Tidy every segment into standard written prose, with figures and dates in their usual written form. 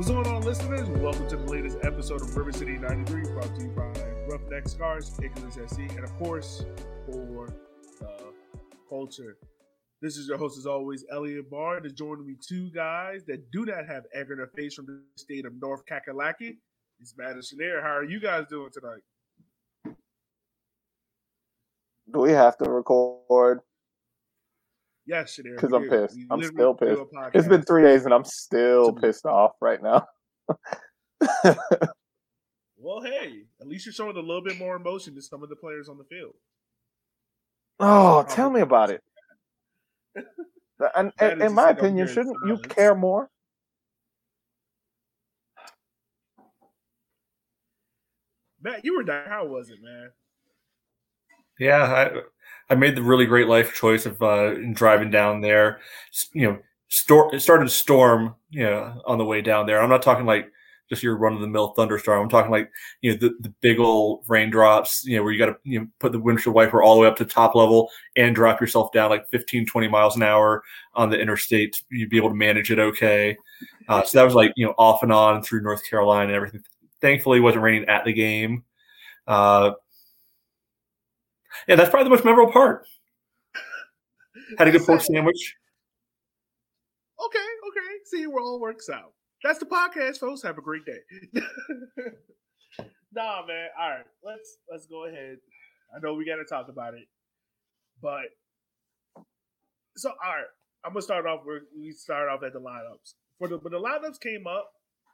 What's going on, listeners? Welcome to the latest episode of River City 93, brought to you by Roughneck Scars, Ignorance SC, and of course, for the culture. This is your host, as always, Elliot Barr. There's joining me two guys that do not have egg in their face from the state of North Kakalaki. It's Matt and Shanair. How are you guys doing tonight? Do we have to record? Yes, Shanair. Because I'm pissed. I'm literally still do pissed. a podcast. It's been 3 days and I'm still pissed off right now. Well, hey, at least you're showing a little bit more emotion to some of the players on the field. Oh, tell me about it. And in my opinion, shouldn't you care more? Matt, you were there. How was it, man? Yeah, I made the really great life choice of driving down there. It started to storm, on the way down there. I'm not talking like just your run-of-the-mill thunderstorm. I'm talking like, the big old raindrops, where you got to put the windshield wiper all the way up to top level and drop yourself down like 15, 20 miles an hour on the interstate. You'd be able to manage it okay. So that was like, off and on through North Carolina and everything. Thankfully, it wasn't raining at the game. Yeah, that's probably the most memorable part. Had a good pork sandwich. Okay. See, where all works out. That's the podcast, folks. Have a great day. Nah, man. All right, let's go ahead. I know we got to talk about it, but so all right, I'm gonna start off where we start off at the lineups. When the lineups came up,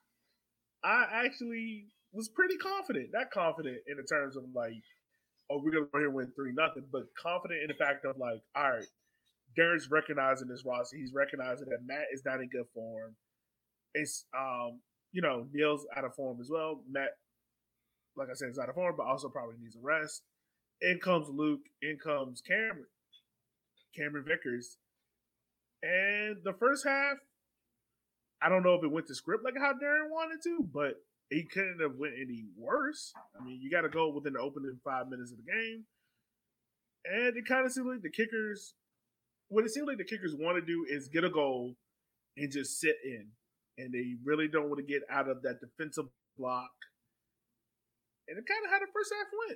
I actually was pretty confident. Not confident in the terms of like, oh, we're gonna go here and win 3-0, but confident in the fact of like, all right, Darren's recognizing this roster. He's recognizing that Matt is not in good form. It's Neil's out of form as well. Matt, like I said, is out of form, but also probably needs a rest. In comes Luke. In comes Cameron Vickers. And the first half, I don't know if it went to script like how Darren wanted to, but he couldn't have went any worse. I mean, you got to go within the opening 5 minutes of the game. And it kind of seemed like the Kickers, what it seemed like the Kickers want to do is get a goal and just sit in. And they really don't want to get out of that defensive block. And it kind of how the first half went.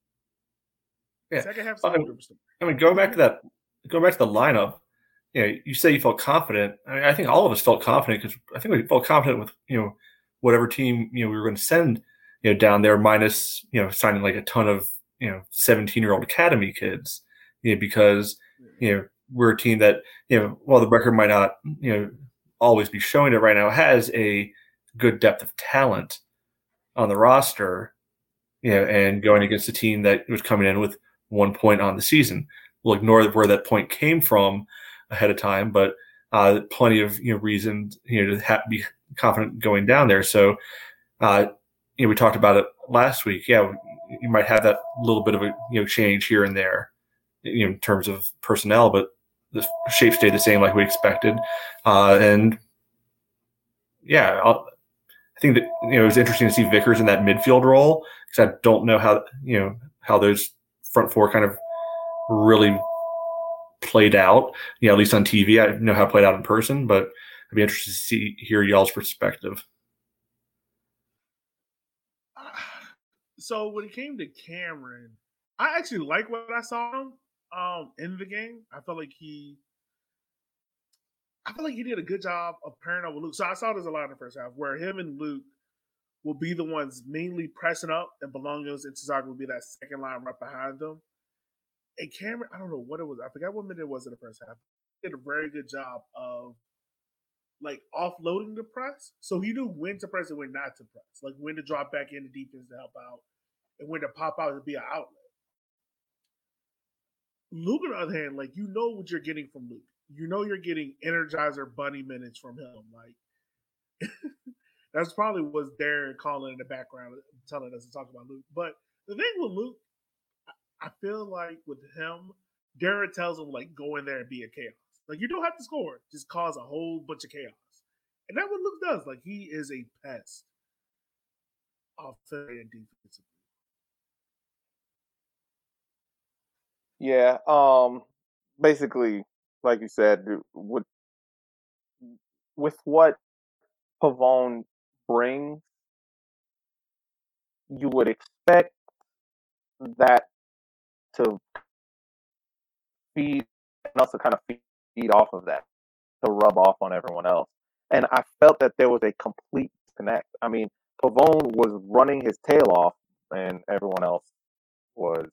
Yeah. Second half, going back to the lineup, you say you felt confident. I mean, I think all of us felt confident because I think we felt confident with, whatever team, we were going to send, down there minus, signing like a ton of, 17-year-old academy kids, because, we're a team that, while the record might not, always be showing it right now, has a good depth of talent on the roster, and going against a team that was coming in with 1 point on the season. We'll ignore where that point came from ahead of time, but plenty of reason to be confident going down there. So we talked about it last week. Yeah, you might have that little bit of a change here and there in terms of personnel, but the shape stayed the same like we expected. And yeah, I think that it was interesting to see Vickers in that midfield role because I don't know how those front four kind of really played out. At least on TV, I know how it played out in person, but I'd be interested to hear y'all's perspective. So when it came to Cameron, I actually like what I saw in the game. I felt like he did a good job of pairing up with Luke. So I saw this a lot in the first half where him and Luke will be the ones mainly pressing up, and Belongos and Cesar will be that second line right behind them. And Cameron, I don't know what it was. I forgot what minute it was in the first half. He did a very good job of like offloading the press. So he knew when to press and when not to press. Like when to drop back in the defense to help out and when to pop out to be an outlet. Luke, on the other hand, like what you're getting from Luke. You're getting Energizer Bunny minutes from him. Like that's probably what Darren calling in the background, telling us to talk about Luke. But the thing with Luke, I feel like with him, Darren tells him like go in there and be a chaos. Like you don't have to score, just cause a whole bunch of chaos, and that's what Luke does. Like he is a pest, offensively and defensively. Yeah. Basically, like you said, with what Pavone brings, you would expect that to feed and also kind of feed off of that, to rub off on everyone else. And I felt that there was a complete disconnect. I mean, Pavone was running his tail off, and everyone else was,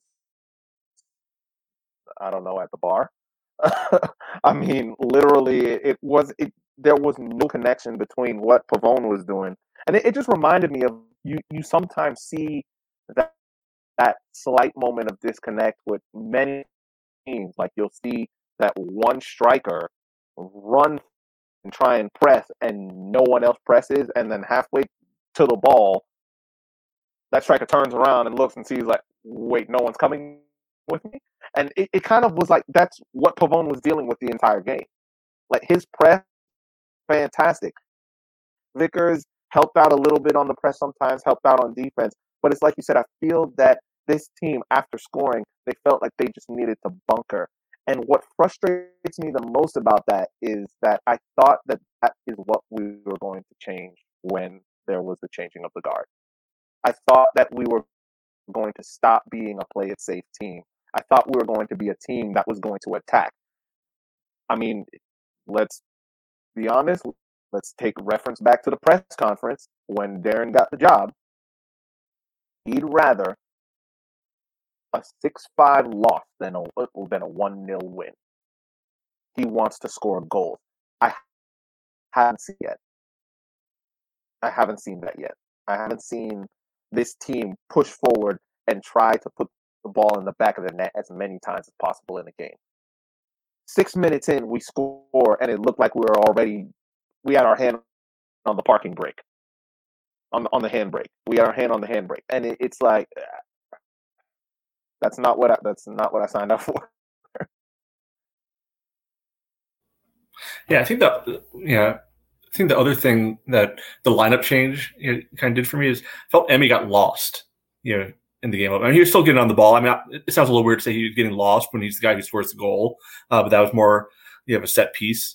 I don't know, at the bar. I mean, literally, there was no connection between what Pavone was doing, and it just reminded me of you. You sometimes see that slight moment of disconnect with many teams. Like you'll see that one striker run and try and press, and no one else presses, and then halfway to the ball, that striker turns around and looks and sees like, wait, no one's coming with me. And it kind of was like that's what Pavone was dealing with the entire game. Like his press, fantastic. Vickers helped out a little bit on the press sometimes, helped out on defense. But it's like you said, I feel that this team, after scoring, they felt like they just needed to bunker. And what frustrates me the most about that is that I thought that is what we were going to change when there was the changing of the guard. I thought that we were going to stop being a play it safe team. I thought we were going to be a team that was going to attack. I mean, let's be honest. Let's take reference back to the press conference when Darren got the job. He'd rather a 6-5 loss than a 1-0 win. He wants to score goals. I haven't seen yet. I haven't seen that yet. I haven't seen this team push forward and try to put the ball in the back of the net as many times as possible in the game. 6 minutes in, we score, and it looked like we had our hand on the parking brake, on the handbrake. We had our hand on the handbrake, and it's like that's not what I signed up for. Yeah, I think the other thing that the lineup change kind of did for me is I felt Emmy got lost, in the game. I mean, he was still getting on the ball. I mean, it sounds a little weird to say he was getting lost when he's the guy who scores the goal, but that was more of a set piece,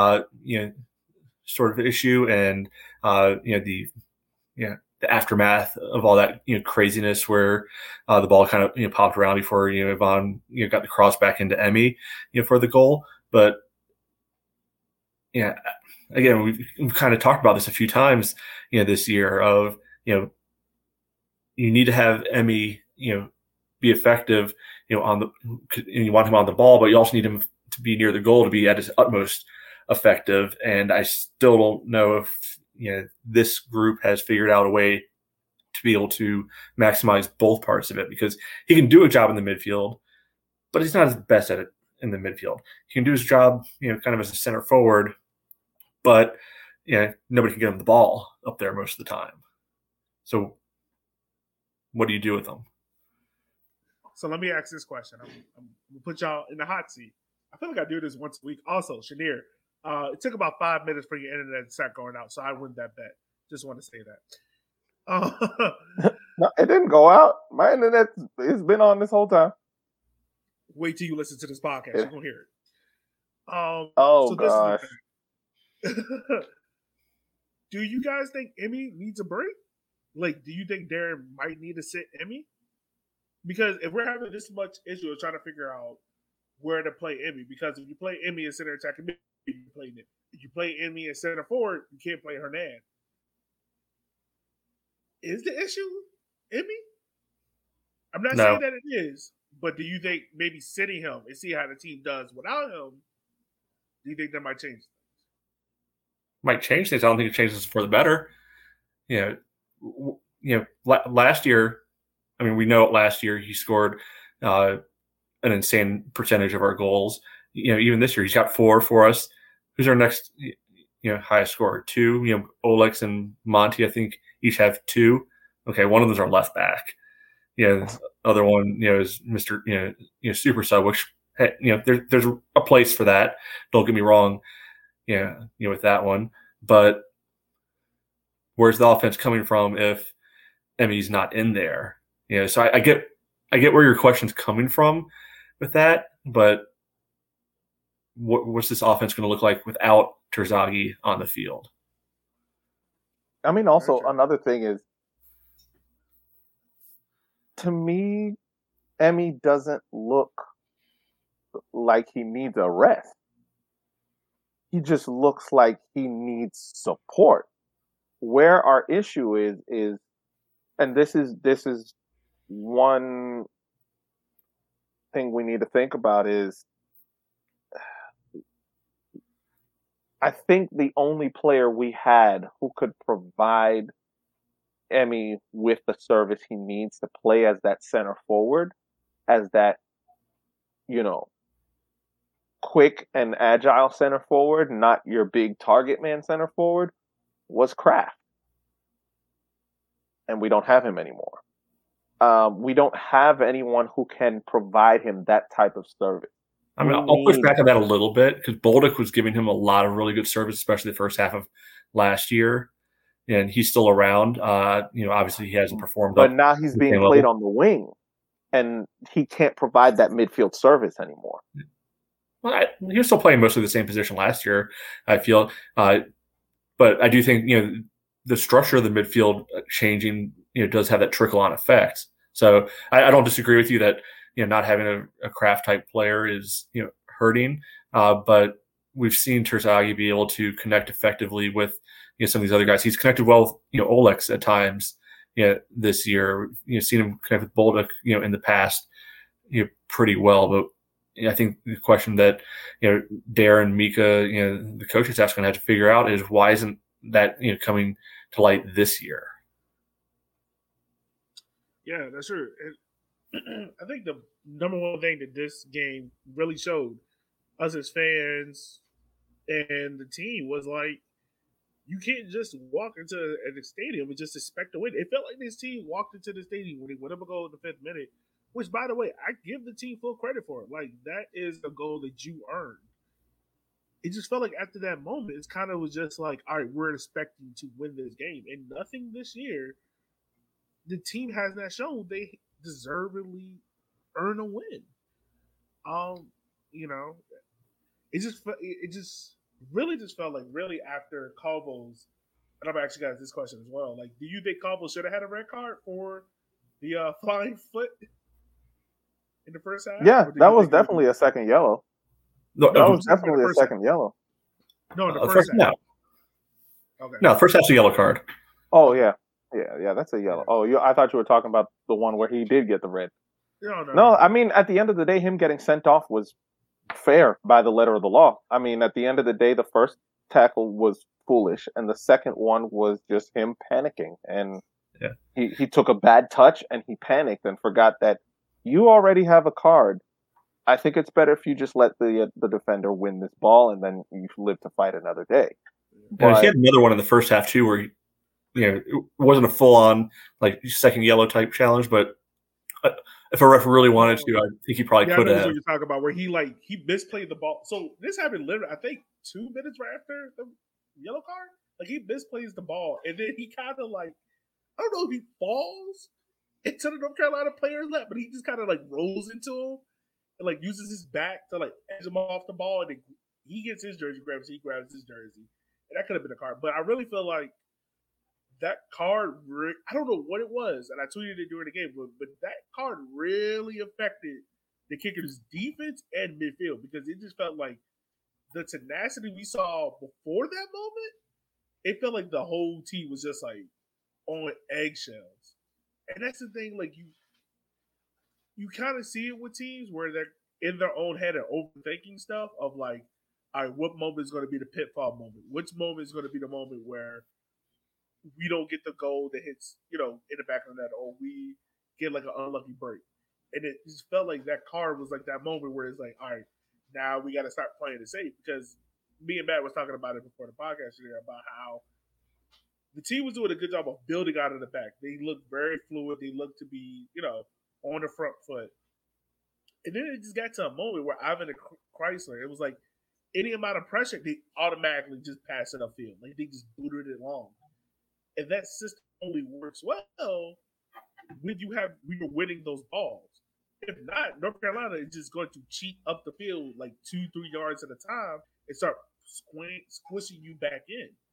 sort of issue, and the aftermath of all that craziness where the ball kind of popped around before Yvonne got the cross back into Emmy for the goal. But again, we've kind of talked about this a few times this year of you need to have Emmy be effective and you want him on the ball, but you also need him to be near the goal to be at his utmost effective. And I still don't know if this group has figured out a way to be able to maximize both parts of it, because he can do a job in the midfield, but he's not as best at it in the midfield. He can do his job, kind of as a center forward, but nobody can get him the ball up there most of the time. So what do you do with them? So let me ask this question. I'm gonna put y'all in the hot seat. I feel like I do this once a week. Also, Shanir, it took about 5 minutes for your internet to start going out, so I win that bet. Just want to say that. No, it didn't go out. My internet has been on this whole time. Wait till you listen to this podcast. You're gonna hear it. Gosh. Do you guys think Emmy needs a break? Like, do you think Darren might need to sit Emmy? Because if we're having this much issue of trying to figure out where to play Emmy, because if you play Emmy as center attacking mid, you play it. If you play Emmy as center forward, you can't play Hernan. Is the issue Emmy? I'm not saying that it is, but do you think maybe sitting him and see how the team does without him, do you think that might change things? Might change things. I don't think it changes for the better. Last year, I mean, we know last year he scored an insane percentage of our goals. Even this year, he's got 4 for us. Who's our next, highest scorer? 2. Olex and Monty, I think, each have 2. Okay, one of them is our left back. The other one, is Mr. Super Sub, which there's a place for that. Don't get me wrong. With that one, but where's the offense coming from if Emmy's not in there? So I get where your question's coming from with that, but what's this offense going to look like without Terzaghi on the field? I mean, Very also true. another thing is, to me, Emmy doesn't look like he needs a rest. He just looks like he needs support. Where our issue is, and this is one thing we need to think about is, I think the only player we had who could provide Emmy with the service he needs to play as that center forward, as that, you know, quick and agile center forward, not your big target man center forward, was Kraft. And we don't have him anymore. We don't have anyone who can provide him that type of service. I mean, I'll push back on that a little bit because Bolduc was giving him a lot of really good service, especially the first half of last year, and he's still around. Obviously he hasn't performed, but now he's being played on the wing, and he can't provide that midfield service anymore. Well, he was still playing mostly the same position last year, I feel, but I do think the structure of the midfield changing does have that trickle on effect. So I don't disagree with you that not having a Kraft type player is hurting, but we've seen Terzaghi be able to connect effectively with some of these other guys. He's connected well with Olex at times this year. Seen him connect with Bolduc in the past pretty well, but I think the question that Darren, Mika, the coaching staff's going to have to figure out is why isn't that coming to light this year? Yeah, that's true. I think the number one thing that this game really showed us as fans and the team was like, you can't just walk into the stadium and just expect to win. It felt like this team walked into the stadium when they went up a goal in the 5th minute, which, by the way, I give the team full credit for it. Like, that is a goal that you earned. It just felt like after that moment, it kind of was just like, all right, we're expecting to win this game. And nothing this year, the team has not shown they deservedly earn a win. It just really just felt like really after Calvo's, and I've actually got this question as well. Like, do you think Calvo should have had a red card for the flying foot in the first half? Yeah, that was definitely a second yellow. No, that was definitely a second yellow. No, in the first half. No. Okay. No, first half's a yellow card. Oh yeah, that's a yellow. Oh, I thought you were talking about the one where he did get the red. No, I mean, at the end of the day, him getting sent off was fair by the letter of the law. I mean, at the end of the day, the first tackle was foolish, and the second one was just him panicking. And he took a bad touch, and he panicked and forgot that you already have a card. I think it's better if you just let the defender win this ball, and then you live to fight another day. But he had another one in the first half too, where it wasn't a full-on like second yellow type challenge, but if a ref really wanted to, I think he probably could have. That's what you're talking about, where he misplayed the ball. So this happened literally, I think, 2 minutes right after the yellow card. Like, he misplays the ball, and then he kind of I don't know if he falls into the North Carolina player's lap, but he just kind of rolls into him and uses his back to edge him off the ball, and then he gets his jersey, grabs his jersey, and that could have been a card. But I really feel like that card, I don't know what it was, and I tweeted it during the game, but that card really affected the Kickers' defense and midfield, because it just felt like the tenacity we saw before that moment, it felt like the whole team was just on eggshells. And that's the thing, you kind of see it with teams where they're in their own head and overthinking stuff of all right, what moment is going to be the pitfall moment? Which moment is going to be the moment where we don't get the goal that hits, in the back of the net, or we get an unlucky break. And it just felt like that card was that moment where it's all right, now we got to start playing it safe, because me and Matt was talking about it before the podcast today about how the team was doing a good job of building out of the back. They looked very fluid. They looked to be, on the front foot. And then it just got to a moment where Ivan and Chrysler, it was any amount of pressure, they automatically just pass it upfield. They just booted it long. And that system only works well when you're winning those balls. If not, North Carolina is just going to cheat up the field 2-3 yards at a time and start squishing you back in.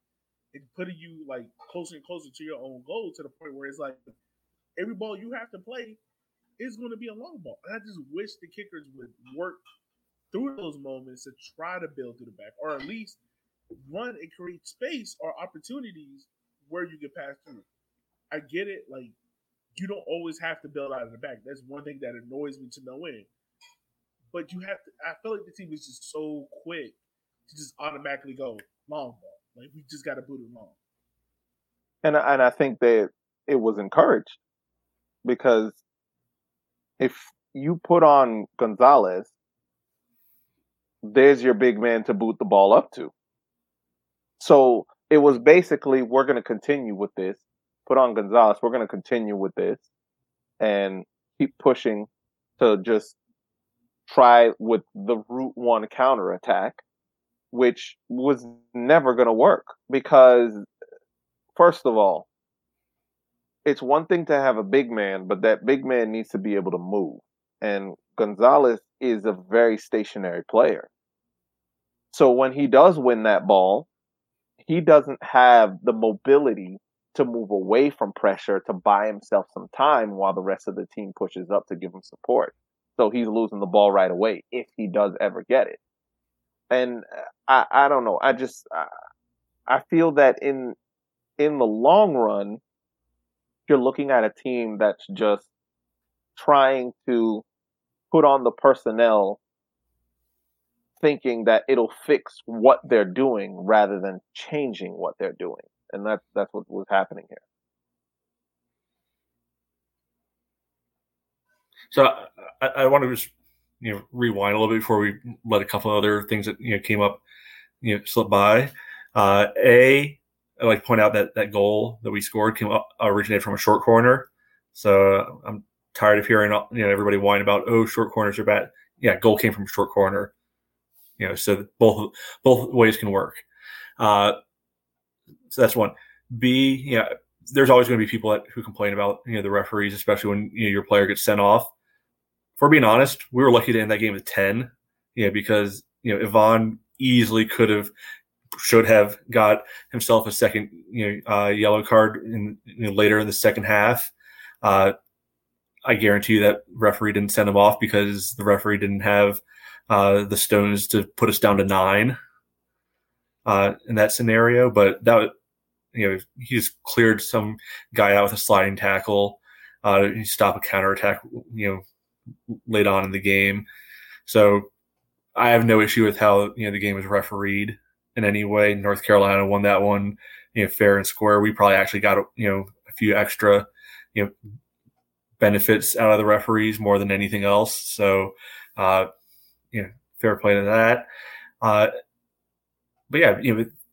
and putting you like closer and closer to your own goal to the point where it's like every ball you have to play is going to be a long ball. And I just wish the kickers would work through those moments to try to build through the back, or at least run and create space or opportunities where you can pass through. I get it, like you don't always have to build out of the back. That's one thing that annoys me to no end. But you have to. I feel like the team is just so quick to just automatically go long ball. Like we just got to boot it long. And I think that it was encouraged because if you put on Gonzalez, there's your big man to boot the ball up to. So it was basically, we're going to continue with this. Put on Gonzalez, we're going to continue with this and keep pushing to just try with the route one counterattack, which was never going to work because, first of all, it's one thing to have a big man, but that big man needs to be able to move. And Gonzalez is a very stationary player. So when he does win that ball, he doesn't have the mobility to move away from pressure to buy himself some time while the rest of the team pushes up to give him support. So he's losing the ball right away if he does ever get it. And I don't know. I feel that in the long run, you're looking at a team that's just trying to put on the personnel thinking that it'll fix what they're doing rather than changing what they're doing. And that's what was happening here. So I want to just rewind a little bit before we let a couple of other things that came up slip by. I'd like to point out that goal that we scored originated from a short corner. So I'm tired of hearing everybody whine about short corners are bad. Yeah, goal came from a short corner. So both ways can work. So that's one. B, there's always going to be people who complain about the referees, especially when your player gets sent off. For being honest, we were lucky to end that game with 10. Because Ivan easily should have got himself a second yellow card later in the second half. I guarantee you that referee didn't send him off because the referee didn't have the stones to put us down to 9 in that scenario. But that he just cleared some guy out with a sliding tackle. He stopped a counterattack late on in the game. So I have no issue with how the game was refereed in any way. North Carolina won that one fair and square. We probably actually got a few extra benefits out of the referees more than anything else. So fair play to that. But yeah,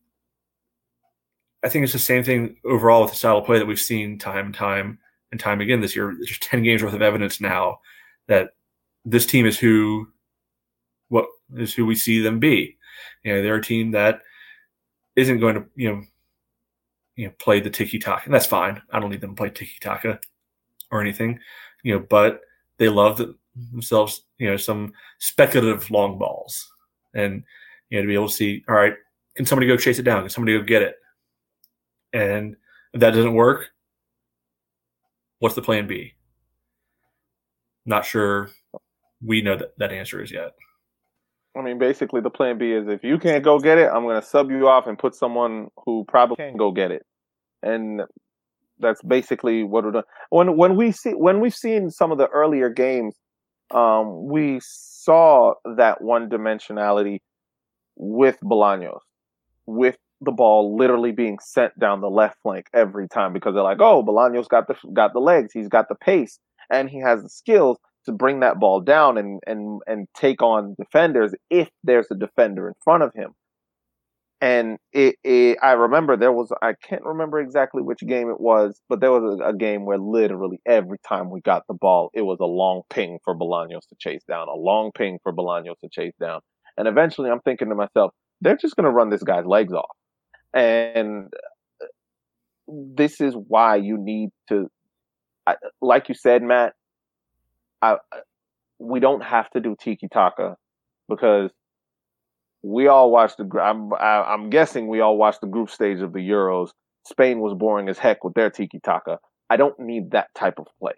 I think it's the same thing overall with the style of play that we've seen time and time again this year. There's 10 games worth of evidence now that this team is who we see them be. They're a team that isn't going to play the tiki-taka, and that's fine. I don't need them to play tiki-taka or anything, but they love themselves, some speculative long balls, and to be able to see, all right, can somebody go chase it down? Can somebody go get it? And if that doesn't work, what's the plan B? Not sure we know that answer is yet. I mean, basically, the plan B is if you can't go get it, I'm going to sub you off and put someone who probably can go get it. And that's basically what we're doing. When we've seen some of the earlier games, we saw that one dimensionality with Bolaños, with the ball literally being sent down the left flank every time because they're like, oh, Bolaños got the legs, he's got the pace, and he has the skills to bring that ball down and take on defenders if there's a defender in front of him. And I remember I can't remember exactly which game it was, but there was a game where literally every time we got the ball, it was a long ping for Bolaños to chase down, a long ping for Bolaños to chase down. And eventually I'm thinking to myself, they're just going to run this guy's legs off. And this is why you need to, like you said, Matt, we don't have to do tiki-taka because we all watched I'm guessing we all watched the group stage of the Euros. Spain was boring as heck with their tiki taka. I don't need that type of play,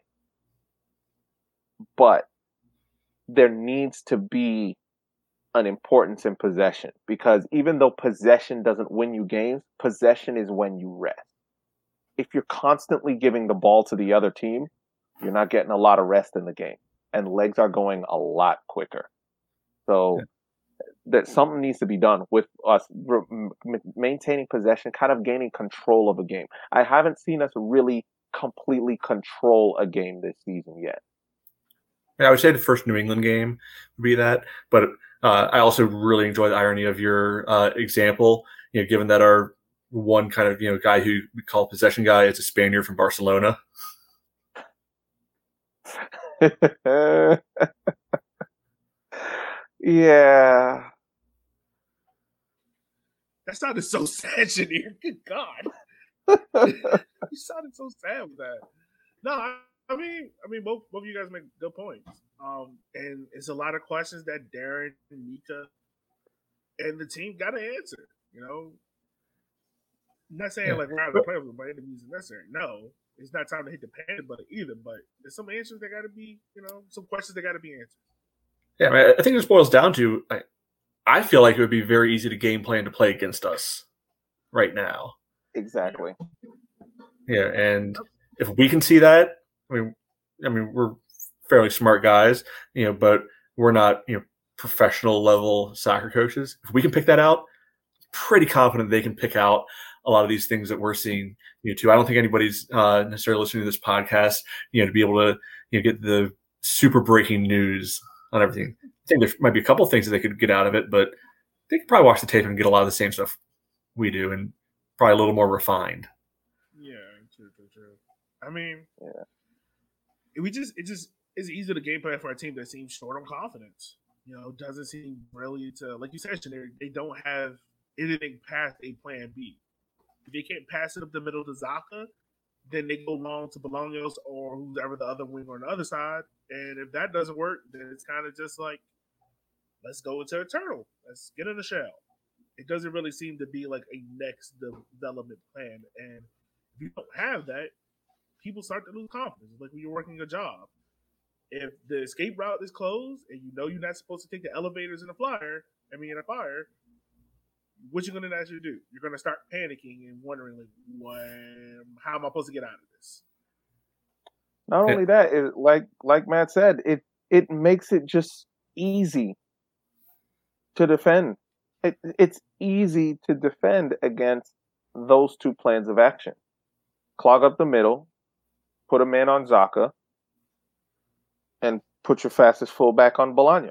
but there needs to be an importance in possession, because even though possession doesn't win you games, possession is when you rest. If you're constantly giving the ball to the other team, you're not getting a lot of rest in the game, and legs are going a lot quicker. So that something needs to be done with us maintaining possession, kind of gaining control of a game. I haven't seen us really completely control a game this season yet. I would say the first New England game would be that, but I also really enjoy the irony of your example. Given that our one kind of guy who we call possession guy is a Spaniard from Barcelona. Yeah. That sounded so sad, Shaneer. Good God. You sounded so sad with that. No, I mean, both of you guys make good points. And it's a lot of questions that Darren and Mika and the team got to answer. I'm not saying like we're out of the playoffs by any means necessary. No, it's not time to hit the panic button either. But there's some answers that got to be, some questions that got to be answered. Yeah, I think this boils down to I feel like it would be very easy to game plan to play against us right now. Exactly. Yeah, and if we can see that, I mean, we're fairly smart guys, but we're not, professional level soccer coaches. If we can pick that out, pretty confident they can pick out a lot of these things that we're seeing, too. I don't think anybody's necessarily listening to this podcast, to be able to, get the super breaking news on everything. I think there might be a couple things that they could get out of it, but they could probably watch the tape and get a lot of the same stuff we do, and probably a little more refined. Yeah, true. I mean, it's easy to game plan for a team that seems short on confidence. Doesn't seem really to, like you said, they don't have anything past a plan B. If they can't pass it up the middle to Zaka, then they go long to Bolaños or whoever the other wing on the other side. And if that doesn't work, then it's kind of just like, let's go into Eternal. Let's get in the shell. It doesn't really seem to be like a next development plan. And if you don't have that, people start to lose confidence. It's like when you're working a job. If the escape route is closed and you're not supposed to take the elevators in a fire, what you're going to actually do? You're going to start panicking and wondering, how am I supposed to get out of this? Not only that, like Matt said, it makes it just easy to defend. It's easy to defend against those two plans of action. Clog up the middle, put a man on Zaka, and put your fastest fullback on Bolaño.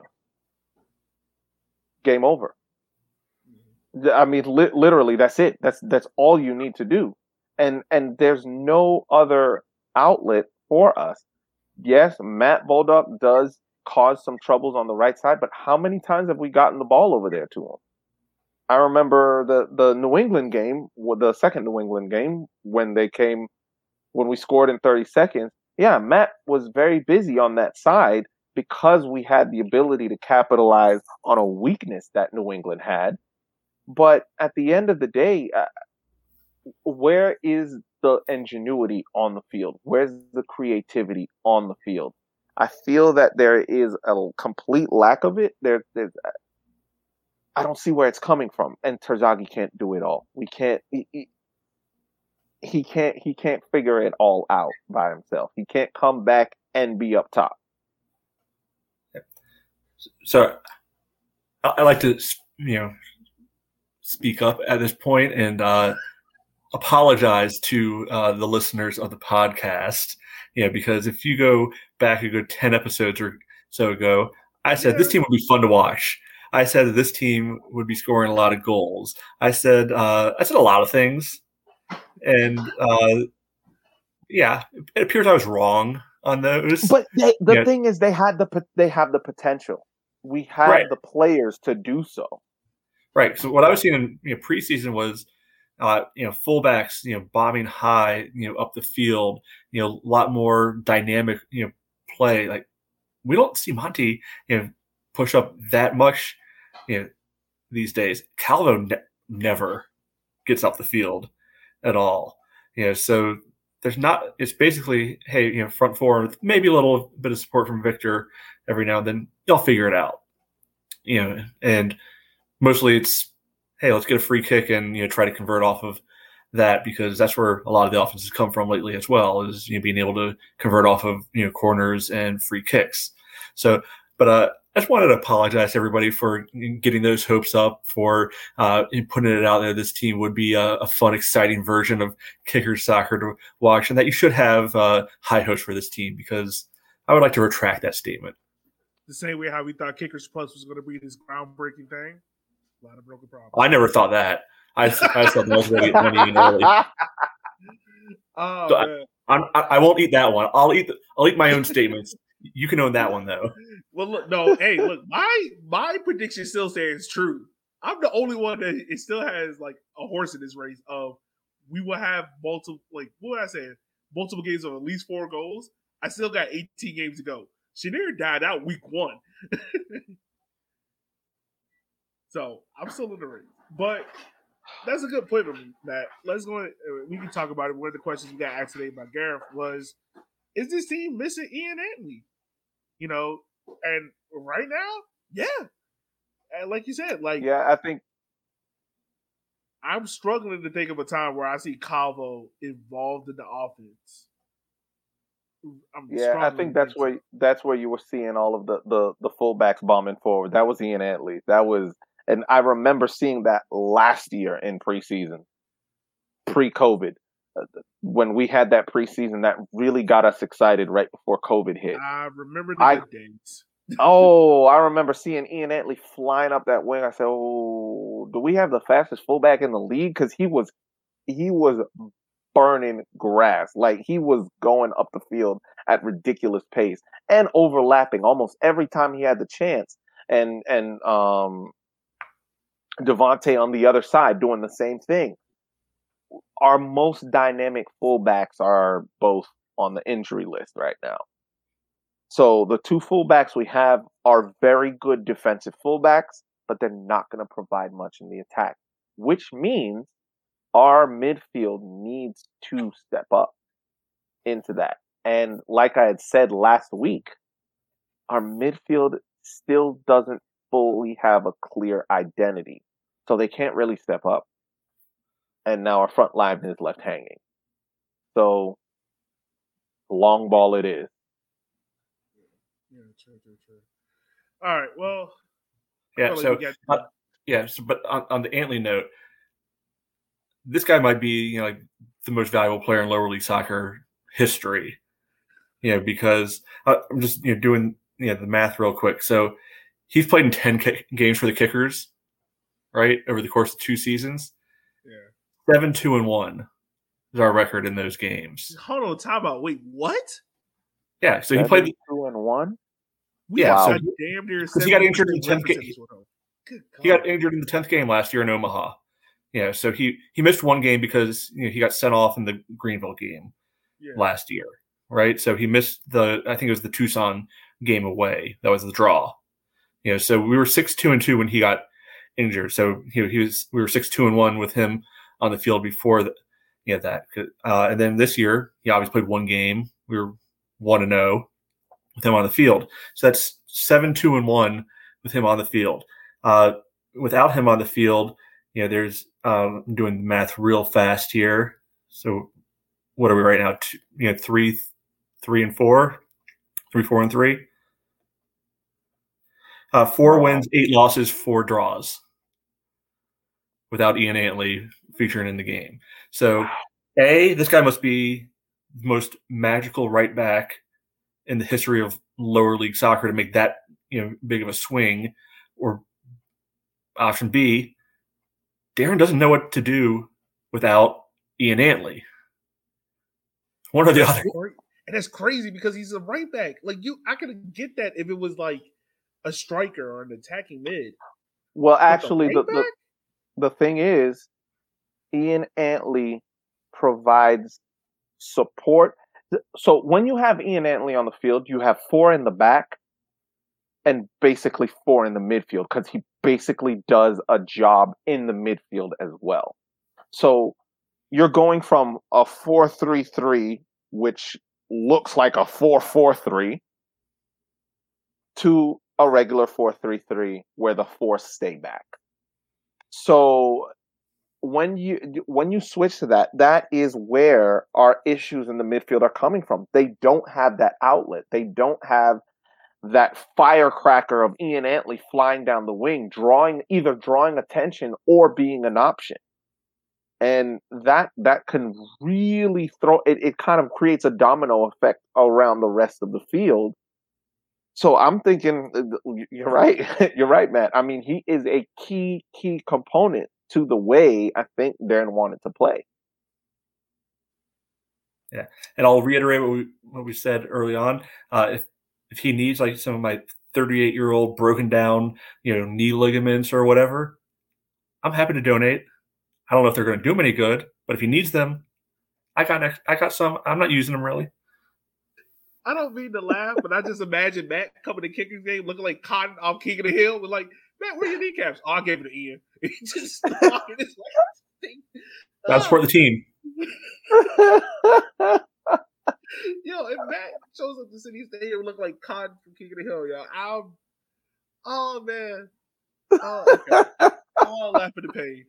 Game over. I mean, literally, that's it. That's all you need to do, and there's no other outlet for us. Yes, Matt Boldup does cause some troubles on the right side, but how many times have we gotten the ball over there to him? I remember the New England game, the second New England game, when we scored in 30 seconds. Yeah, Matt was very busy on that side because we had the ability to capitalize on a weakness that New England had. But at the end of the day, where is the ingenuity on the field? Where's the creativity on the field? I feel that there is a complete lack of it. I don't see where it's coming from, and Terzaghi can't do it all. We can't. He can't figure it all out by himself. He can't come back and be up top. So I like to, speak up at this point and apologize to the listeners of the podcast. Because if you go back a good 10 episodes or so ago, I said this team would be fun to watch. I said that this team would be scoring a lot of goals. I said a lot of things. And it appears I was wrong on those. But the thing is, they have the potential. We have the players to do so. Right. So what I was seeing in preseason was, fullbacks, bombing high, up the field, a lot more dynamic, play. Like we don't see Monty, push up that much, these days. Calvo never gets off the field at all. So there's not. It's basically, hey, front four, maybe a little bit of support from Victor every now and then. Y'all figure it out. And mostly it's, hey, let's get a free kick and try to convert off of that, because that's where a lot of the offenses come from lately as well, is being able to convert off of corners and free kicks. So, but I just wanted to apologize to everybody for getting those hopes up, for putting it out there. This team would be a fun, exciting version of kicker soccer to watch, and that you should have high hopes for this team, because I would like to retract that statement. The same way how we thought Kickers Plus was going to be this groundbreaking thing. A lot of broken problems. I never thought that. I thought that was going to get money in early. Oh, so I won't eat that one. I'll eat my own statements. You can own that one, though. Well, look, my prediction still stands true. I'm the only one that it still has like a horse in this race of we will have multiple games of at least 4 goals. I still got 18 games to go. Chenier died out week 1. So I'm still in the race. But that's a good point, Matt. Let's go. We can talk about it. One of the questions we got asked today by Gareth was, is this team missing Ian Antley? And right now, yeah. And like you said, I think I'm struggling to think of a time where I see Calvo involved in the offense. I think that's where you were seeing all of the fullbacks bombing forward. That was Ian Antley. And I remember seeing that last year in preseason, pre-COVID, when we had that preseason that really got us excited right before COVID hit. I remember the good days. I remember seeing Ian Antley flying up that wing. I said, "Oh, do we have the fastest fullback in the league?" Because he was burning grass. Like, he was going up the field at ridiculous pace and overlapping almost every time he had the chance. And Devontae on the other side doing the same thing. Our most dynamic fullbacks are both on the injury list right now. So the 2 fullbacks we have are very good defensive fullbacks, but they're not going to provide much in the attack, which means our midfield needs to step up into that. And like I had said last week, our midfield still doesn't fully have a clear identity. So they can't really step up. And now our front line is left hanging. So long ball it is. Yeah, true. All right, well. But on the Antley note, this guy might be the most valuable player in lower league soccer history. Because I'm just doing the math real quick. So he's played in 10 games for the Kickers, right, over the course of 2 seasons. Yeah, 7-2-1 is our record in those games. Hold on, time out. Wait, what? Yeah, so he played 2-1. Yeah, so damn near. Because he got injured in the 10th game. He got injured in the 10th game last year in Omaha. Yeah, so he missed 1 game because he got sent off in the Greenville game last year, right? So he missed I think it was the Tucson game away. That was the draw. So we were 6-2-2 when he got injured. So we were 6-2-1 with him on the field before that. And then this year he obviously played 1 game. We were 1-0 with him on the field. So that's 7-2-1 with him on the field. Without him on the field, there's I'm doing the math real fast here. So what are we right now? 3-4, 3-4-3. 4 wins, 8 losses, 4 draws. Without Ian Antley featuring in the game. So, this guy must be the most magical right back in the history of lower league soccer to make that big of a swing. Or option B, Darren doesn't know what to do without Ian Antley. One or the other. And that's crazy because he's a right back. I could get that if it was like a striker or an attacking mid. Well, actually, the thing is, Ian Antley provides support. So when you have Ian Antley on the field, you have 4 in the back. and basically 4 in the midfield because he basically does a job in the midfield as well. So you're going from a 4-3-3, which looks like a 4-4-3, to a regular 4-3-3 where the 4 stay back. So when you switch to that, that is where our issues in the midfield are coming from. They don't have that outlet. They don't have that firecracker of Ian Antley flying down the wing, either drawing attention or being an option. And that can really it kind of creates a domino effect around the rest of the field. So I'm thinking, you're right. You're right, Matt. I mean, he is a key component to the way I think Darren wanted to play. Yeah, and I'll reiterate what we said early on. If he needs like some of my 38-year-old broken down, knee ligaments or whatever, I'm happy to donate. I don't know if they're going to do him any good, but if he needs them, I got some. I'm not using them really. I don't mean to laugh, but I just imagine Matt coming to Kickers game looking like Cotton off King of the Hill. With like, Matt, where are your kneecaps? Oh, I gave it to Ian. He just walking his thing. Gotta support the team. Yo, if Matt shows up to City Stadium look like Cotton from King of the Hill, yo, oh man. Oh, okay. Oh, laughing the pain.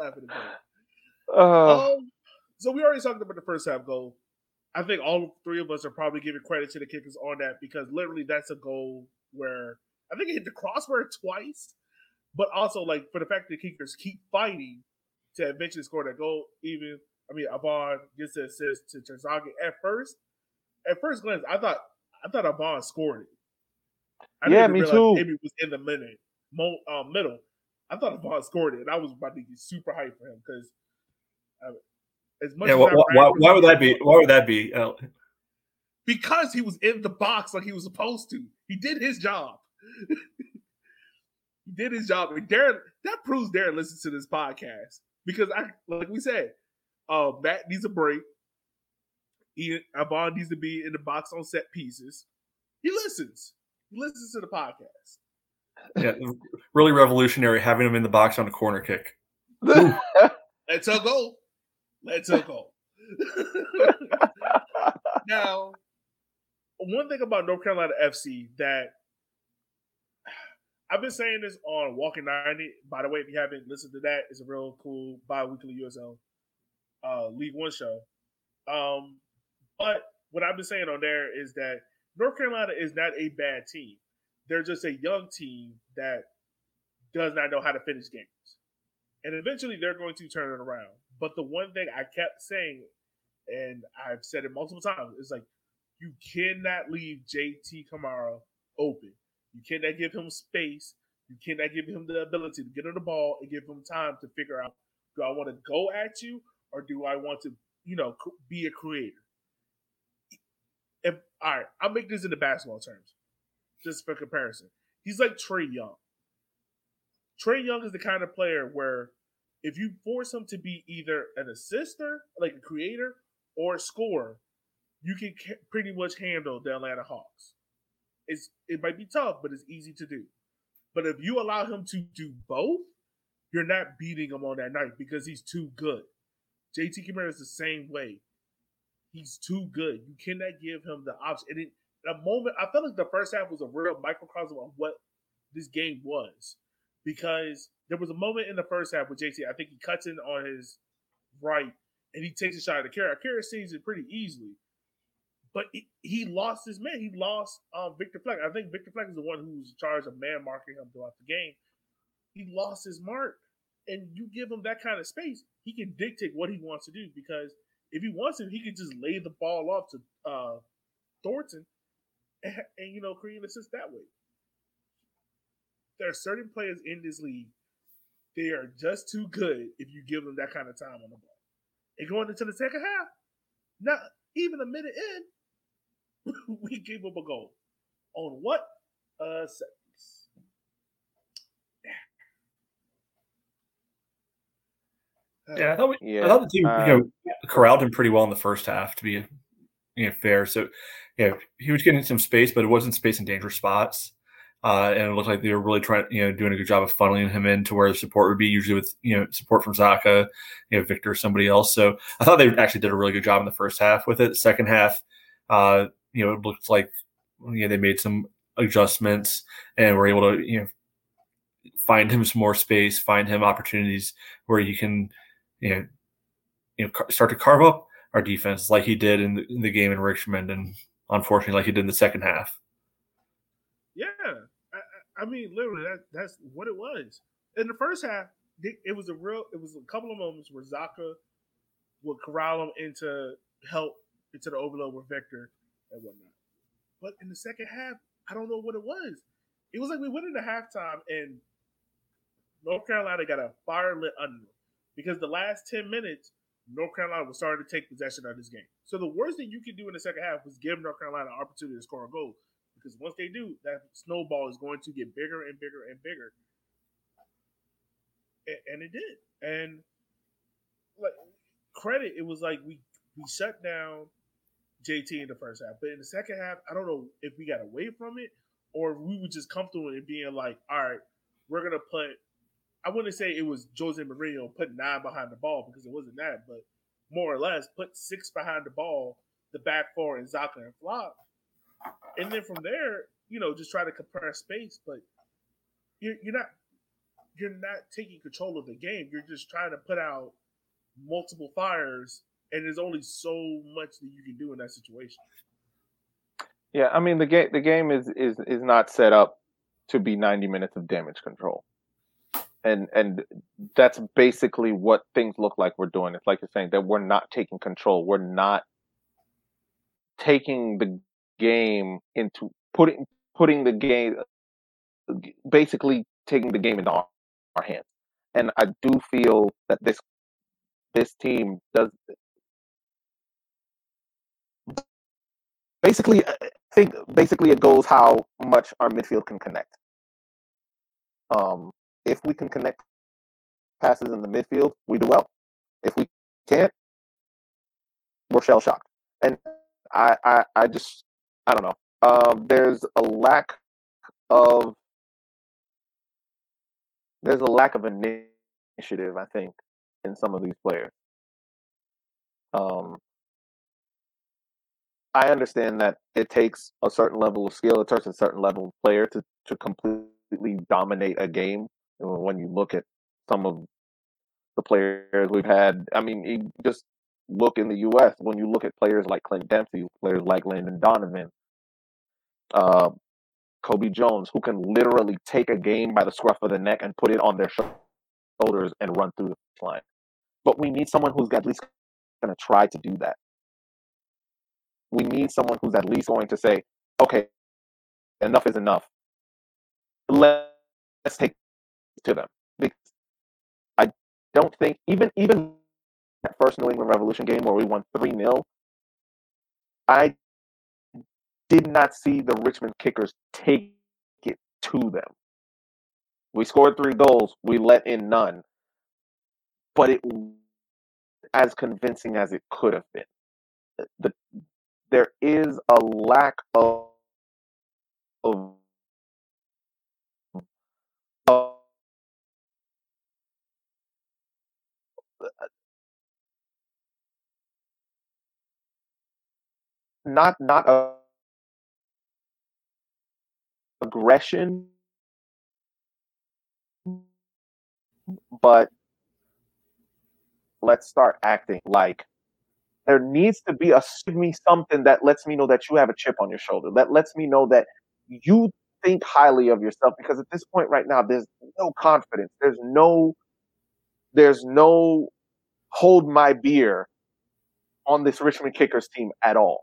So we already talked about the first half goal. I think all 3 of us are probably giving credit to the Kickers on that because literally that's a goal where I think it hit the crossbar twice, but also like for the fact that the Kickers keep fighting to eventually score that goal. Avon gets the assist to Terzaghi at first glance. I thought Avon scored it. I didn't me realize too. Maybe it was in the middle. I thought Avon scored it, and I was about to get super hyped for him because as much as why would that be? Why would that be? Because he was in the box like he was supposed to. He did his job. And Darren, that proves Darren listens to this podcast because like we said, Matt needs a break. Avon needs to be in the box on set pieces. He listens. He listens to the podcast. Yeah, really revolutionary having him in the box on a corner kick. Let's go. Now, one thing about North Carolina FC that I've been saying this on Walking 90. By the way, if you haven't listened to that, it's a real cool bi-weekly USL League One show. But what I've been saying on there is that North Carolina is not a bad team. They're just a young team that does not know how to finish games. And eventually they're going to turn it around. But the one thing I kept saying, and I've said it multiple times, is like, you cannot leave JT Kamara open. You cannot give him space. You cannot give him the ability to get on the ball and give him time to figure out, do I want to go at you or do I want to, be a creator? All right, I'll make this into basketball terms, just for comparison. He's like Trae Young. Trae Young is the kind of player where if you force him to be either an assister, like a creator, or a scorer, you can pretty much handle the Atlanta Hawks. It might be tough, but it's easy to do. But if you allow him to do both, you're not beating him on that night because he's too good. JT Kamara is the same way. He's too good. You cannot give him the option. And the moment, I felt like the first half was a real microcosm of what this game was. Because there was a moment in the first half with JT, I think he cuts in on his right, and he takes a shot at Akira. Akira sees it pretty easily. But he lost his man. He lost Victor Fleck. I think Victor Fleck is the one who was in charge of man marking him throughout the game. He lost his mark. And you give him that kind of space, he can dictate what he wants to do. Because if he wants to, he can just lay the ball off to Thornton and create an assist that way. There are certain players in this league, they are just too good if you give them that kind of time on the ball. And going into the second half, not even a minute in, we gave up a goal. On what? Seconds. Yeah, I thought the team corralled him pretty well in the first half, to be fair. So, he was getting some space, but it wasn't space in dangerous spots. and it looked like they were really doing a good job of funneling him in to where the support would be, usually with support from Zaka, Victor, somebody else. So I thought they actually did a really good job in the first half with it. Second half, it looked like they made some adjustments and were able to find him some more space, find him opportunities where he can start to carve up our defense like he did in the game in Richmond, and unfortunately like he did in the second half. Yeah, I mean, literally, that's what it was. In the first half, it was a couple of moments where Zaka would corral him into the overload with Victor and whatnot. But in the second half, I don't know what it was. It was like we went into halftime and North Carolina got a fire lit under them because the last 10 minutes, North Carolina was starting to take possession of this game. So the worst thing you could do in the second half was give North Carolina an opportunity to score a goal. Because once they do, that snowball is going to get bigger and bigger and bigger. And it did. And like credit, it was like we shut down JT in the first half. But in the second half, I don't know if we got away from it or we were just comfortable in being like, all right, we're going to put, I wouldn't say it was Jose Mourinho put 9 behind the ball because it wasn't that, but more or less put 6 behind the ball, the back 4 and Zaka and Flop. And then from there, just try to compress space, but you're not taking control of the game. You're just trying to put out multiple fires, and there's only so much that you can do in that situation. Yeah, I mean the game is not set up to be 90 minutes of damage control. And that's basically what things look like we're doing. It's like you're saying that we're not taking control. We're not taking the game into putting the game, basically taking the game into our hands. And I do feel that this team does basically. I think basically it goes how much our midfield can connect. If we can connect passes in the midfield, we do well. If we can't, we're shell shocked. And I don't know. There's a lack of initiative, I think, in some of these players. I understand that it takes a certain level of skill, it takes a certain level of player to completely dominate a game. When you look at some of the players we've had, I mean, you just look in the U.S. When you look at players like Clint Dempsey, players like Landon Donovan, Kobe Jones, who can literally take a game by the scruff of the neck and put it on their shoulders and run through the line. But we need someone who's at least going to try to do that. We need someone who's at least going to say, okay, enough is enough. Let's take it to them. Because I don't think, even that first New England Revolution game where we won 3-0, I did not see the Richmond Kickers take it to them. We scored 3 goals. We let in none. But it was as convincing as it could have been. There is a lack of not aggression, but let's start acting like there needs to be something that lets me know that you have a chip on your shoulder. That lets me know that you think highly of yourself, because at this point right now, there's no confidence. There's no hold my beer on this Richmond Kickers team at all.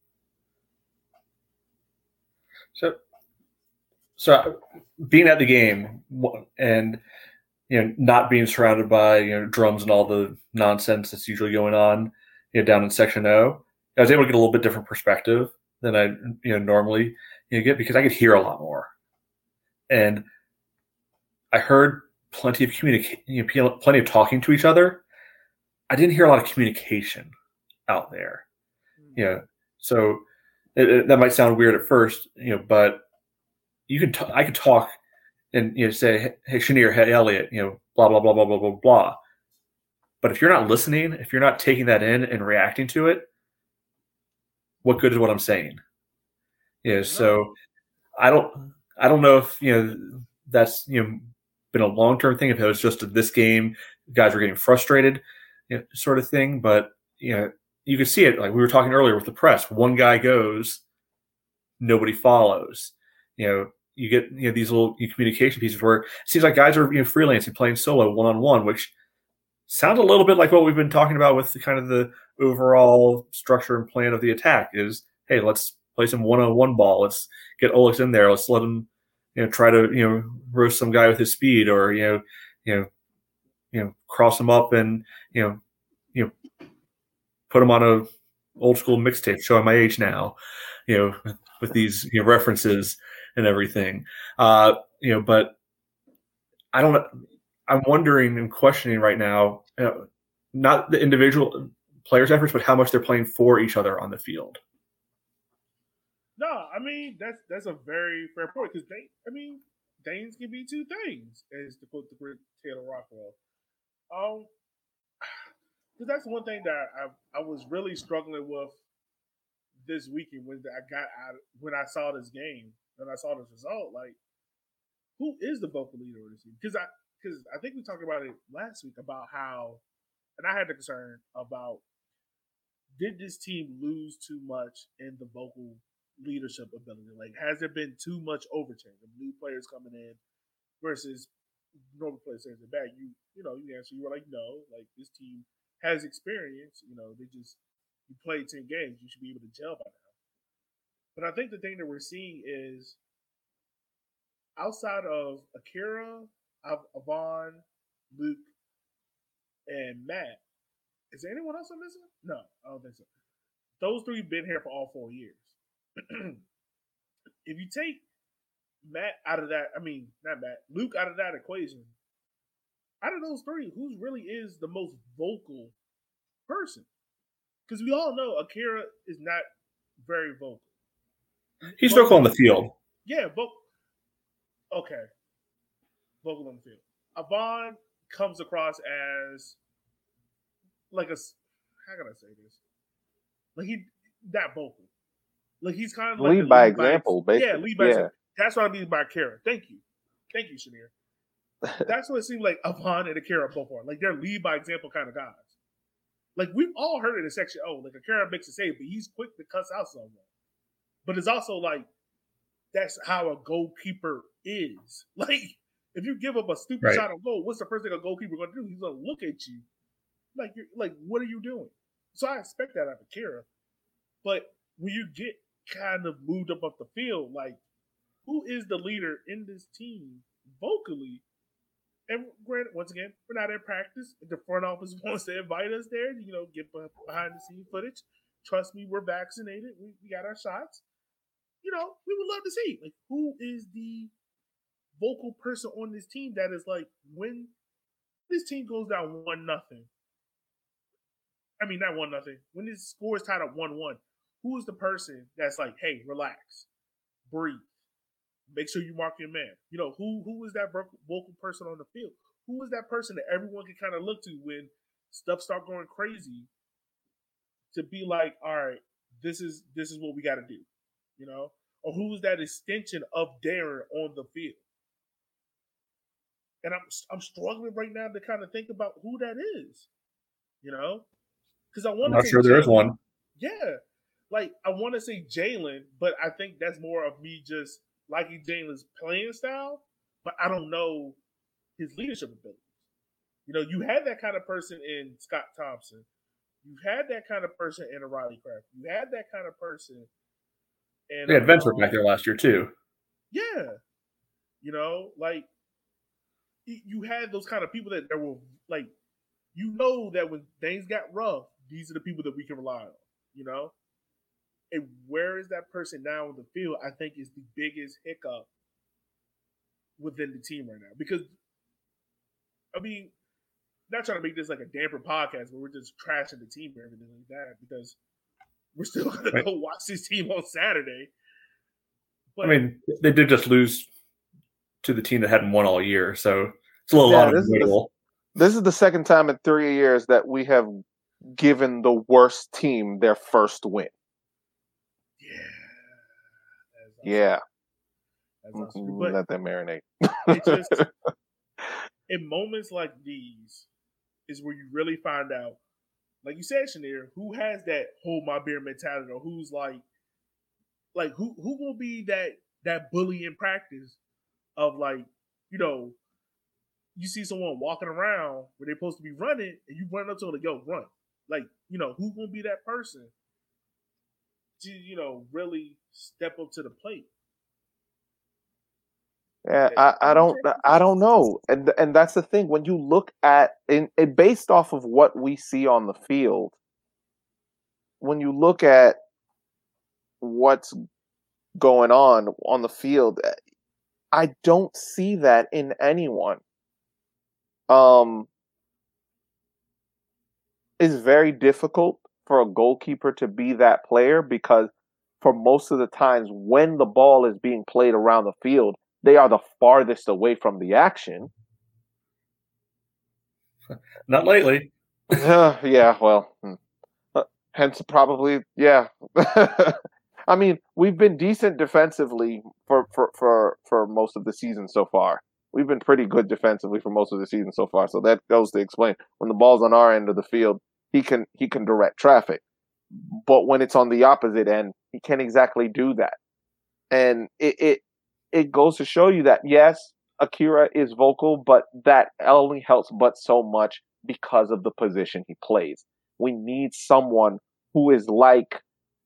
So being at the game and not being surrounded by drums and all the nonsense that's usually going on down in Section O, I was able to get a little bit different perspective than I normally get, because I could hear a lot more, and I heard plenty of plenty of talking to each other. I didn't hear a lot of communication out there. So that might sound weird at first, but I could talk and say, hey, Chenier, hey, Elliot, blah blah blah blah blah blah blah. But if you're not listening, if you're not taking that in and reacting to it, what good is what I'm saying? So I don't know if that's been a long-term thing, if it was just this game, guys were getting frustrated, sort of thing. But you could see it, like we were talking earlier with the press. One guy goes, nobody follows. You get these little communication pieces where it seems like guys are freelancing, playing solo, one-on-one, which sounds a little bit like what we've been talking about with kind of the overall structure and plan of the attack. Is, hey, let's play some one-on-one ball. Let's get Olix in there. Let's let him try to roast some guy with his speed, or cross him up and put him on a old school mixtape, showing my age now, with these references and everything. But I don't know. I'm wondering and questioning right now, not the individual players' efforts, but how much they're playing for each other on the field. No, I mean that's a very fair point, because Danes can be two things, as to quote the great Taylor Rockwell. Because that's one thing that I was really struggling with this weekend when I saw this game, when I saw this result. Like, who is the vocal leader of this team? Because I think we talked about it last week about how, and I had the concern about, did this team lose too much in the vocal leadership ability? Like, has there been too much overchange of new players coming in versus normal players saying they're bad? You answer, you were like, no, like, this team has experience. You played 10 games, you should be able to gel by now. But I think the thing that we're seeing is, outside of Akira, Avon, Luke, and Matt, is there anyone else I'm missing? No, I don't think so. Those three have been here for all 4 years. If you take Matt out of that, not Matt, Luke out of that equation, out of those three, who really is the most vocal person? Because we all know Akira is not very vocal. He's vocal on the field. Yeah, okay. Vocal on the field. Avon comes across as like how can I say this? Like, he that vocal. Like, he's kind of like lead by example, basically. Yeah, lead by example. That's what I mean by Akira. Thank you, Chenier. That's what it seems like Avon and Akira both are. Like, they're lead by example kind of guys. Like, we've all heard it in Section O. Like, Akira makes a save, but he's quick to cuss out someone. But it's also like, that's how a goalkeeper is. Like, if you give up a stupid shot on goal, what's the first thing a goalkeeper going to do? He's going to look at you like, what are you doing? So I expect that out of Akira. But when you get kind of moved up the field, like, who is the leader in this team vocally? And granted, once again, we're not at practice. If the front office wants to invite us there, get behind the scene footage. Trust me, we're vaccinated. We got our shots. We would love to see, like, who is the vocal person on this team that is like, when this team goes down 1-0. Not 1-0. When this score is tied up 1-1, who is the person that's like, hey, relax, breathe, make sure you mark your man? Who is that vocal person on the field? Who is that person that everyone can kind of look to when stuff start going crazy, to be like, all right, this is what we got to do, Or who is that extension of Darren on the field? And I'm struggling right now to kind of think about who that is, because I want to. I'm not sure there is one. Yeah, like, I want to say Jalen, but I think that's more of me just liking Jalen's playing style, but I don't know his leadership abilities. You had that kind of person in Scott Thompson. You had that kind of person in Riley Kraft. You had that kind of person in. They had Ventworth back there last year too. Yeah, like, you had those kind of people that were like, that when things got rough, these are the people that we can rely on. And where is that person now on the field? I think is the biggest hiccup within the team right now. Because, not trying to make this like a damper podcast where we're just trashing the team or everything like that, because we're still going to go watch this team on Saturday. But, I mean, they did just lose to the team that hadn't won all year, so it's a little unavoidable. This is the second time in 3 years that we have given the worst team their first win. Yeah. That's but let them marinate. It just in moments like these is where you really find out, like you said, Shanir, who has that hold my beer mentality, or who's like who will be that bully in practice of, like, you know, you see someone walking around where they're supposed to be running and you run up to them, like, yo, run. Like, you know, who gonna be that person to, you know, really step up to the plate? Yeah, I don't know, and that's the thing. When you look at based off of what we see on the field, when you look at what's going on the field, I don't see that in anyone. It's very difficult for a goalkeeper to be that player because for most of the times when the ball is being played around the field, they are the farthest away from the action. Not lately. Yeah, well, hence probably, yeah. I mean, we've been decent defensively for most of the season so far. We've been pretty good defensively for most of the season so far. So that goes to explain when the ball's on our end of the field, he can direct traffic. But when it's on the opposite end, he can't exactly do that. And it goes to show you that, yes, Akira is vocal, but that only helps but so much because of the position he plays. We need someone who is like,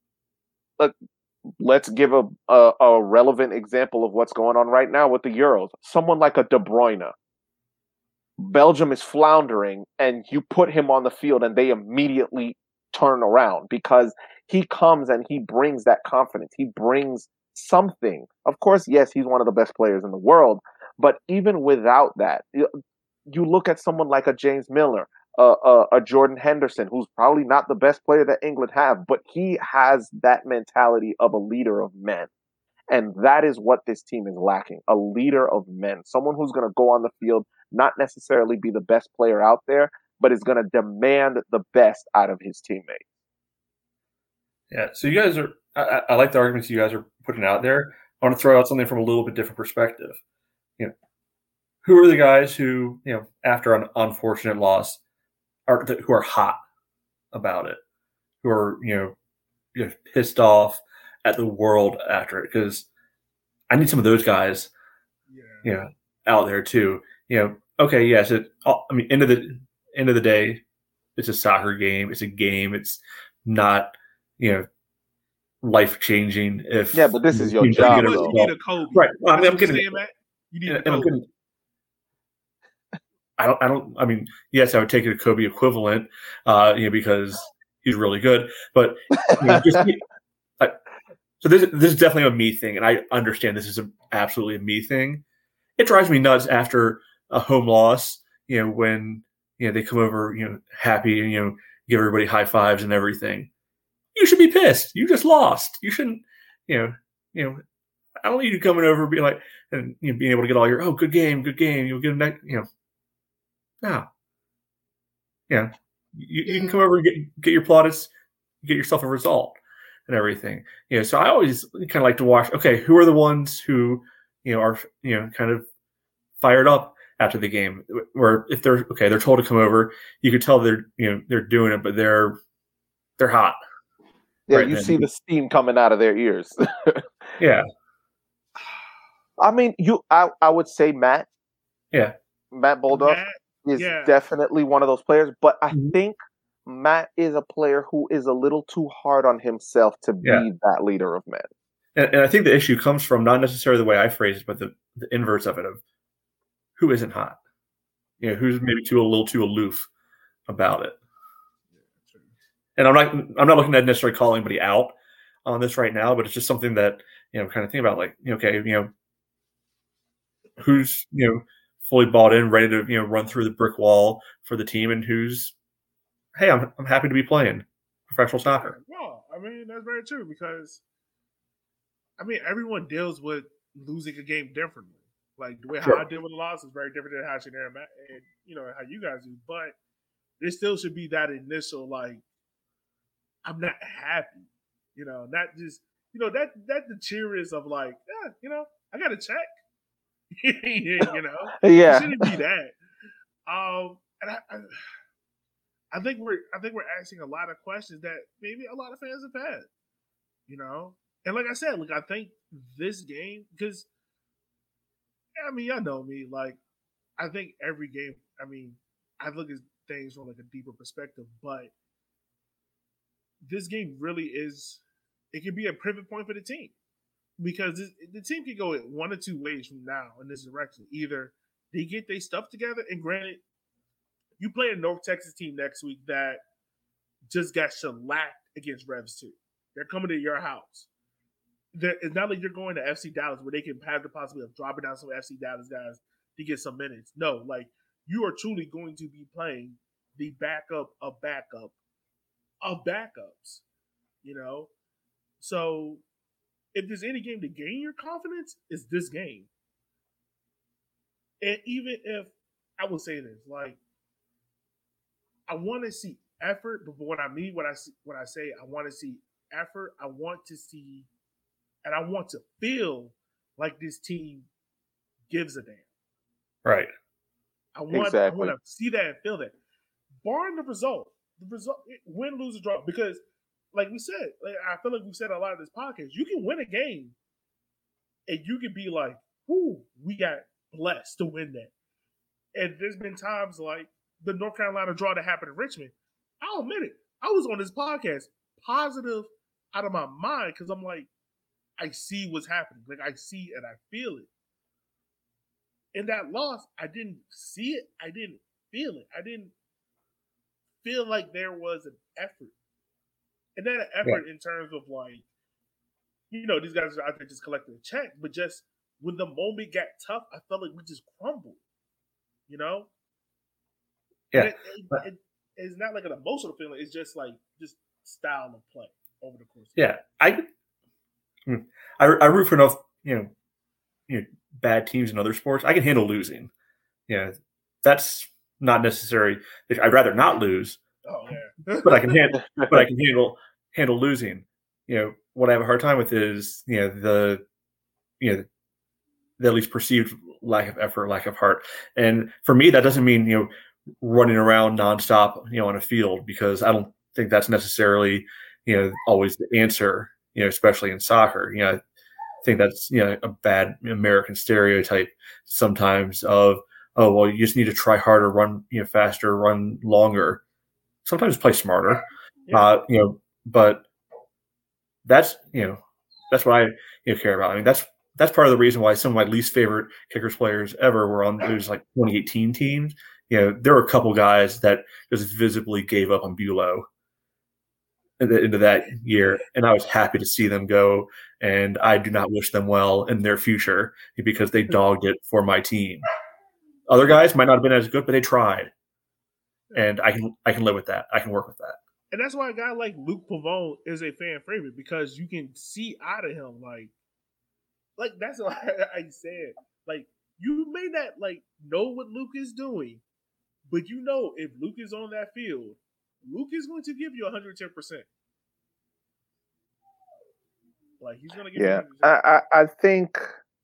let's give a relevant example of what's going on right now with the Euros. Someone like a De Bruyne. Belgium is floundering, and you put him on the field, and they immediately turn around because he comes and he brings that confidence. He brings something. Of course, yes, he's one of the best players in the world, but even without that, you look at someone like a James Milner, a Jordan Henderson, who's probably not the best player that England have, but he has that mentality of a leader of men. And that is what this team is lacking, a leader of men, someone who's going to go on the field, not necessarily be the best player out there, but is going to demand the best out of his teammates. Yeah, so you guys are, I like the arguments you guys are putting out there. I want to throw out something from a little bit different perspective. You know, who are the guys who, you know, after an unfortunate loss, who are hot about it, who are, you know, pissed off at the world after it? Because I need some of those guys, you know, out there too. You know, okay, yes, I mean, end of the day, it's a soccer game. It's a game. It's not, you know, life changing. If but this is your job. You need a Kobe, right? Well, I mean, I'm getting. You need a Kobe. I mean, yes, I would take it a Kobe equivalent, you know, because he's really good. But you know, so this is definitely a me thing, and I understand this is absolutely a me thing. It drives me nuts after a home loss, you know, when, you know, they come over, you know, happy and, you know, give everybody high fives and everything. You should be pissed. You just lost. You shouldn't, you know. I don't need you coming over and being like, and, you know, being able to get all your, good game. You'll get a next, you know. No. Yeah. You can come over and get your plaudits, get yourself a result and everything. You know, so I always kind of like to watch, okay, who are the ones who, you know, are, you know, kind of fired up after the game, where if they're told to come over, you could tell they're doing it, but they're hot. Yeah, right, you see the steam coming out of their ears. Yeah. I mean, I would say Matt. Yeah. Matt Bulldog is definitely one of those players, but I think Matt is a player who is a little too hard on himself to be that leader of men. And I think the issue comes from not necessarily the way I phrase it, but the inverse of it, of who isn't hot. You know, who's maybe a little too aloof about it. And I'm not looking at necessarily calling anybody out on this right now, but it's just something that, you know, kind of think about, like, okay, you know, who's, you know, fully bought in, ready to, you know, run through the brick wall for the team, and who's, hey, I'm happy to be playing professional soccer. Well, I mean, that's very true, because I mean, everyone deals with losing a game differently. Like the way Sure. how I deal with a loss is very different than how Shannon and how you guys do. But there still should be that initial like, I'm not happy, not just that the cheeriest of like, I got a check, it Yeah, shouldn't be that. And I think we're asking a lot of questions that maybe a lot of fans have had, and like I said, I think this game because I mean y'all know me, like I think every game, I mean I look at things from like a deeper perspective, but this game really is it can be a pivot point for the team because the team can go one or two ways from now in this direction. Either they get their stuff together, and granted, you play a North Texas team next week that just got shellacked against Revs 2. They're coming to your house. It's not like you're going to FC Dallas where they can have the possibility of dropping down some FC Dallas guys to get some minutes. No, like you are truly going to be playing the backup of backup of backups, So if there's any game to gain your confidence, it's this game. And even if I will say this, like I want to see effort, but what I mean when I say I want to see effort, I want to see and I want to feel like this team gives a damn. Right. I want to see that and feel that. Barring the result, win, lose, or draw, because like we said, I feel like we said a lot of this podcast, you can win a game and you can be like, "Ooh, we got blessed to win that." And there's been times like the North Carolina draw that happened in Richmond. I'll admit it. I was on this podcast positive out of my mind because I'm like, I see what's happening. Like I see and I feel it. In that loss, I didn't see it. I didn't feel it. I didn't feel like there was an effort. And then an effort in terms of like, these guys are out there just collecting a check, but just when the moment got tough, I felt like we just crumbled. Yeah. It's not like an emotional feeling. It's just like just style of play over the course. Yeah. I root for enough, bad teams in other sports. I can handle losing. Yeah. That's not necessary. I'd rather not lose. Oh yeah. but I can handle losing. What I have a hard time with is, the at least perceived lack of effort, lack of heart. And for me, that doesn't mean, running around nonstop, on a field, because I don't think that's necessarily, always the answer, especially in soccer. I think that's, a bad American stereotype sometimes of, oh, well, you just need to try harder, run, faster, run longer. Sometimes play smarter. Yeah. But that's, that's what I care about. I mean, that's part of the reason why some of my least favorite Kickers players ever were on those like 2018 teams. There were a couple guys that just visibly gave up on Bulow into that year, and I was happy to see them go. And I do not wish them well in their future because they dogged it for my team. Other guys might not have been as good, but they tried, and I can live with that. I can work with that. And that's why a guy like Luke Pavone is a fan favorite, because you can see out of him like that's why I said, like, you may not like know what Luke is doing, but if Luke is on that field, Luke is going to give you 110%. Like he's going to give you 110%. I think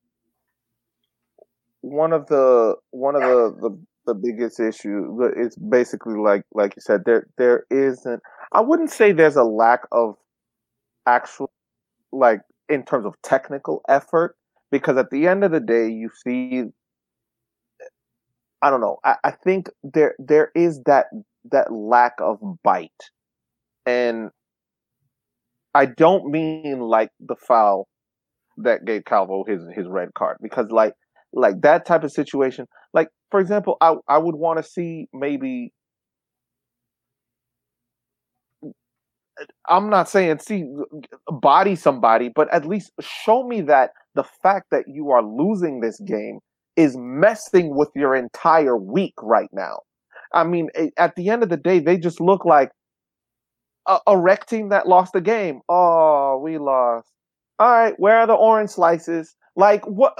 one of the biggest issue is basically like you said, there isn't, I wouldn't say there's a lack of actual, like, in terms of technical effort, because at the end of the day, you see, I don't know, I think there is that lack of bite. And I don't mean like the foul that gave Calvo his red card, because like that type of situation, like, for example, I would want to see maybe, I'm not saying body somebody, but at least show me that the fact that you are losing this game is messing with your entire week right now. I mean, at the end of the day, they just look like a rec team that lost the game. Oh, we lost. All right, where are the orange slices? Like what?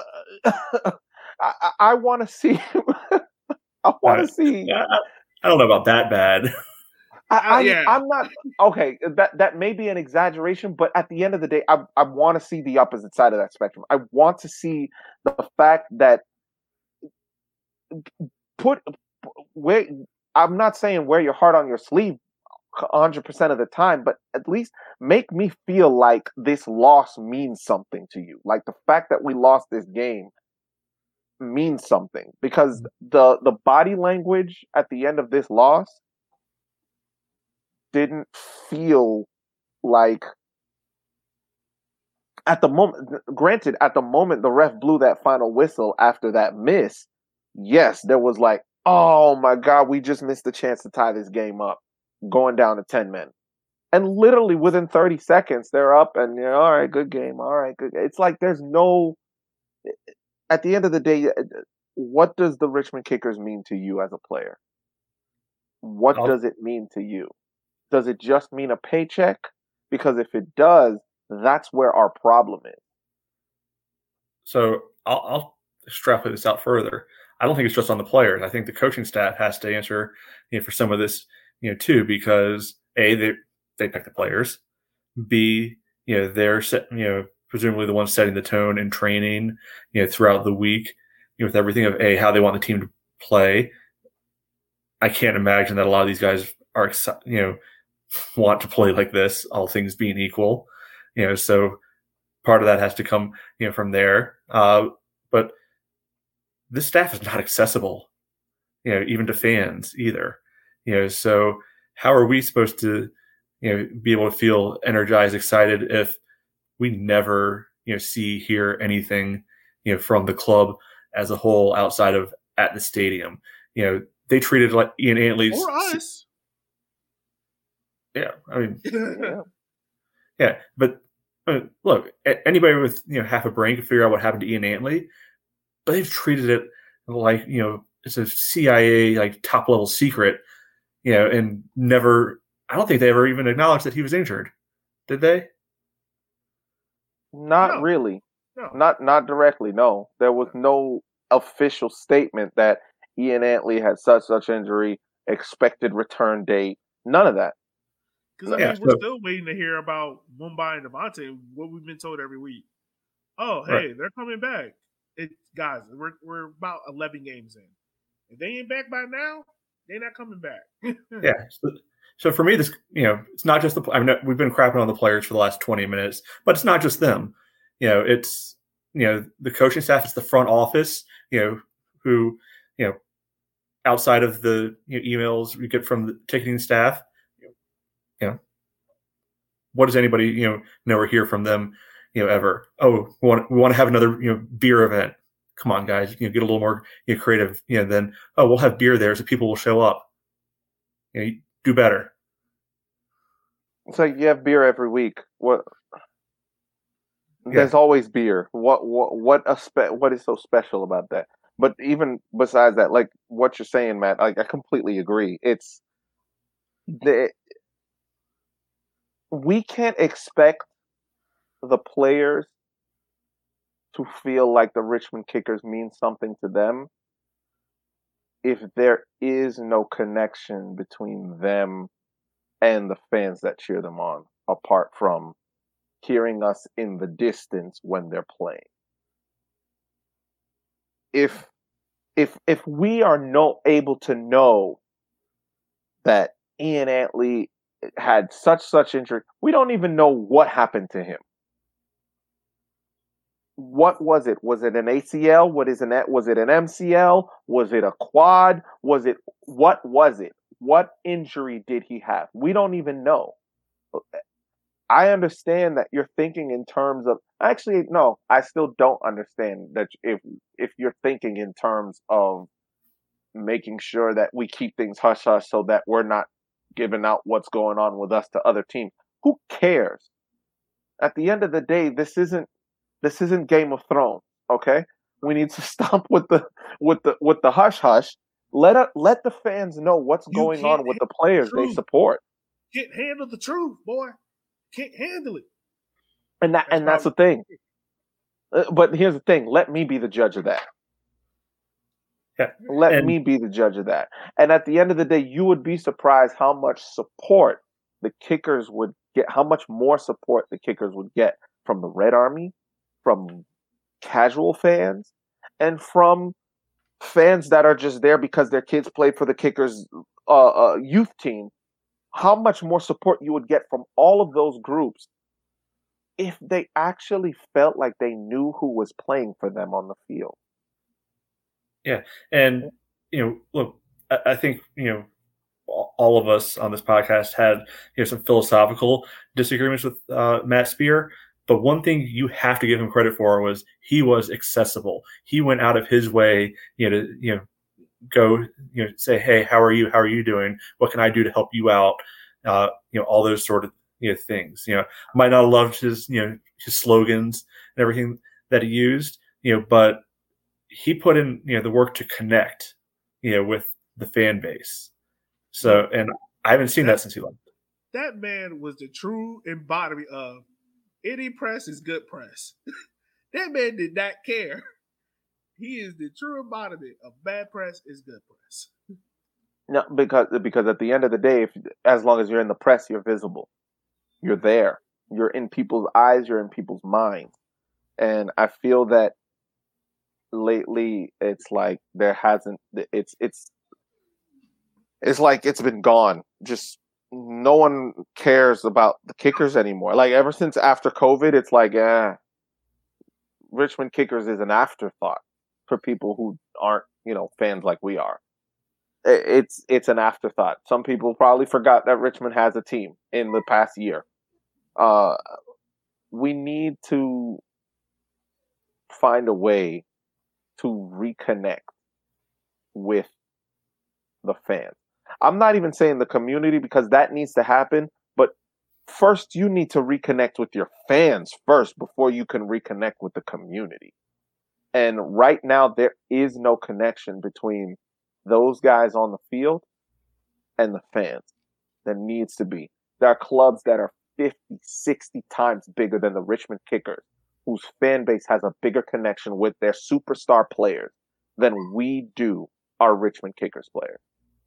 I want to see. I want to see. I don't know about that bad. I'm not okay. That may be an exaggeration, but at the end of the day, I want to see the opposite side of that spectrum. I want to see the fact that where I'm not saying wear your heart on your sleeve 100% of the time, but at least make me feel like this loss means something to you. Like the fact that we lost this game means something, because the body language at the end of this loss didn't feel like, at the moment, granted, at the moment the ref blew that final whistle after that miss, yes, there was like, oh my God, we just missed the chance to tie this game up, going down to 10 men. And literally within 30 seconds, they're up and, all right, good game. All right, good. It's like there's no, at the end of the day, what does the Richmond Kickers mean to you as a player? What does it mean to you? Does it just mean a paycheck? Because if it does, that's where our problem is. So I'll extrapolate this out further. I don't think it's just on the players. I think the coaching staff has to answer, for some of this, too, because A, they pick the players. B, they're presumably the ones setting the tone and training, throughout the week, with everything of A, how they want the team to play. I can't imagine that a lot of these guys are, want to play like this, all things being equal, so part of that has to come, from there. But this staff is not accessible, even to fans either, so how are we supposed to, be able to feel energized, excited if we never, hear anything, from the club as a whole outside of at the stadium? They treated like Ian Antley's. Or us. Yeah, I mean, yeah, but look, anybody with half a brain can figure out what happened to Ian Antley, but they've treated it like it's a CIA like top level secret, and never. I don't think they ever even acknowledged that he was injured, did they? Not really. No. Not directly. No, there was no official statement that Ian Antley had such injury, expected return date. None of that. Because we're still waiting to hear about Mumbai and Devontae, what we've been told every week. Oh, hey, they're coming back. Guys, we're about 11 games in. If they ain't back by now, they're not coming back. Yeah. So for me, this, it's not just we've been crapping on the players for the last 20 minutes, but it's not just them. It's, the coaching staff, it's the front office, who, outside of the emails we get from the ticketing staff, what does anybody, know or hear from them, ever? Oh, we want to have another, beer event. Come on, guys, get a little more creative, then, oh, we'll have beer there so people will show up. Do better. It's like you have beer every week. What? There's always beer. What is so special about that? But even besides that, like what you're saying, Matt, I completely agree. It's we can't expect the players to feel like the Richmond Kickers mean something to them if there is no connection between them and the fans that cheer them on, apart from hearing us in the distance when they're playing. If we are able to know that Ian Antley had such injury, we don't even know what happened to him. What was it? Was it an ACL? Was it an MCL? Was it a quad? What was it? What injury did he have? We don't even know. I understand that you're thinking in terms of, actually, no, I still don't understand that if you're thinking in terms of making sure that we keep things hush-hush so that we're not giving out what's going on with us to other teams. Who cares? At the end of the day, this isn't Game of Thrones, okay? We need to stop with the hush-hush. Let the fans know what's going on with the players they support. Can't handle the truth, boy. Can't handle it. That's the thing. But here's the thing. Let me be the judge of that. Yeah. Let me be the judge of that. And at the end of the day, you would be surprised how much support the kickers would get, how much more support the kickers would get from the Red Army, from casual fans, and from fans that are just there because their kids played for the kickers youth team. How much more support you would get from all of those groups if they actually felt like they knew who was playing for them on the field. Yeah. And, look, I think, all of us on this podcast had some philosophical disagreements with Matt Spear. But one thing you have to give him credit for was he was accessible. He went out of his way, to go, say, hey, how are you? How are you doing? What can I do to help you out? All those sort of things. Might not have loved his his slogans and everything that he used, but he put in the work to connect with the fan base. So, and I haven't seen that since he left. That man was the true embodiment of any press is good press. That man did not care. He is the true embodiment of bad press is good press. No, because at the end of the day, as long as you're in the press, you're visible. You're there. You're in people's eyes. You're in people's minds. And I feel that lately, it's like there hasn't. It's like it's been gone. Just no one cares about the kickers anymore. Like ever since after COVID, it's like, Richmond Kickers is an afterthought for people who aren't, fans like we are. It's an afterthought. Some people probably forgot that Richmond has a team in the past year. We need to find a way to reconnect with the fans. I'm not even saying the community because that needs to happen, but first you need to reconnect with your fans first before you can reconnect with the community. And right now there is no connection between those guys on the field and the fans. There needs to be. There are clubs that are 50, 60 times bigger than the Richmond Kickers, whose fan base has a bigger connection with their superstar players than we do our Richmond Kickers players.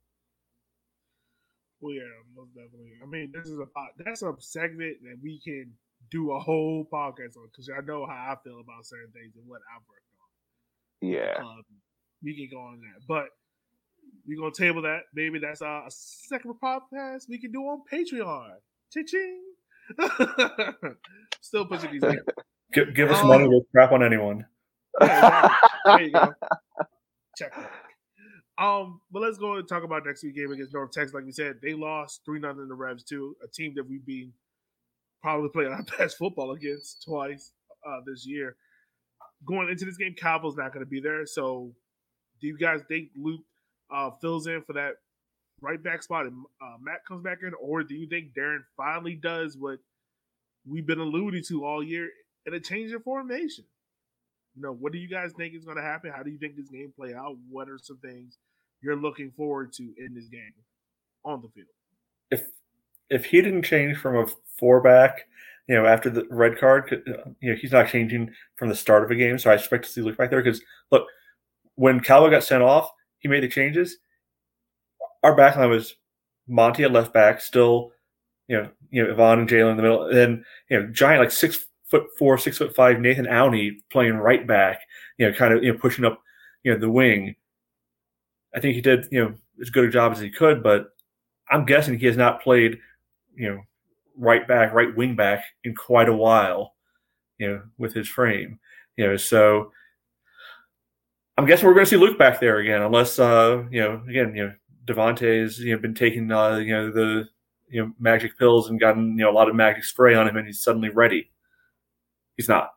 Well, yeah, most definitely. I mean, that's a segment that we can do a whole podcast on because I know how I feel about certain things and what I've worked on. Yeah. We can go on that. But we're going to table that. Maybe that's a second podcast we can do on Patreon. Cha-ching! Still pushing these games. Give us money, we'll crap on anyone. Yeah, exactly. There you go. Check that. But let's go and talk about next week's game against North Texas. Like we said, they lost 3-0 in the Revs too, a team that we've been probably playing our best football against twice this year. Going into this game, Calvo's not going to be there. So, do you guys think Luke fills in for that right back spot and Matt comes back in, or do you think Darren finally does what we've been alluding to all year and a change in formation? What do you guys think is going to happen? How do you think this game play out? What are some things you're looking forward to in this game on the field? If he didn't change from a 4-back, after the red card, he's not changing from the start of a game. So I expect to see Luke back there because look, when Calvo got sent off, he made the changes. Our backline was Monty at left back, still, Yvonne and Jalen in the middle, and then giant like 6'4", 6'5" Nathan Auney playing right back, kind of pushing up, the wing. I think he did, as good a job as he could, but I'm guessing he has not played, right back, right wing back in quite a while, with his frame, so I'm guessing we're going to see Luke back there again, unless, again, Devontae's, been taking, the, magic pills and gotten, a lot of magic spray on him and he's suddenly ready. He's not.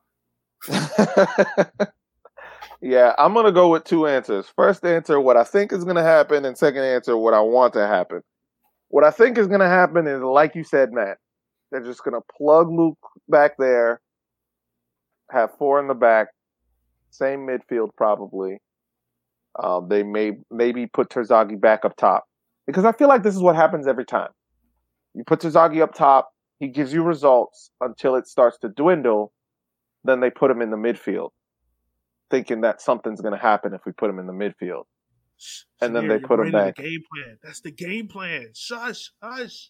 Yeah, I'm going to go with two answers. First answer, what I think is going to happen, and second answer, what I want to happen. What I think is going to happen is, like you said, Matt, they're just going to plug Luke back there, have 4 in the back, same midfield probably. They maybe put Terzaghi back up top. Because I feel like this is what happens every time. You put Terzaghi up top, He gives you results until it starts to dwindle. Then they put him in the midfield, thinking that something's going to happen if we put him in the midfield. And then they put him back. The game plan. That's the game plan. Shush, hush.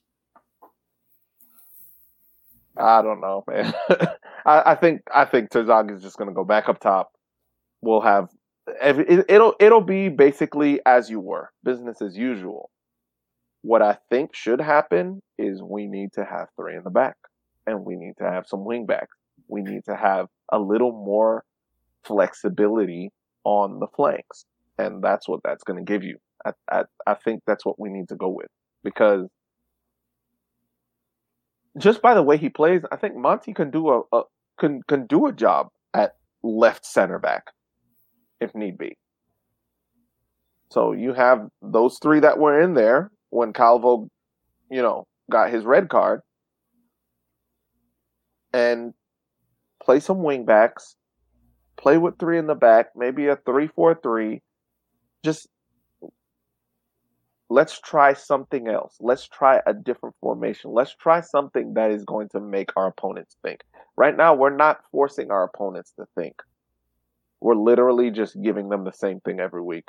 I don't know, man. I think Terzaghi is just going to go back up top. We'll have it'll be basically as you were, business as usual. What I think should happen is we need to have 3 in the back, and we need to have some wing backs. We need to have a little more flexibility on the flanks, and that's what that's going to give you. I think that's what we need to go with, because just by the way he plays, I think Monty can do can do a job at left center back if need be. So you have those 3 that were in there when Calvo, got his red card, and play some wing backs, play with 3 in the back, maybe a 3-4-3. Just let's try something else. Let's try a different formation. Let's try something that is going to make our opponents think. Right now, we're not forcing our opponents to think. We're literally just giving them the same thing every week.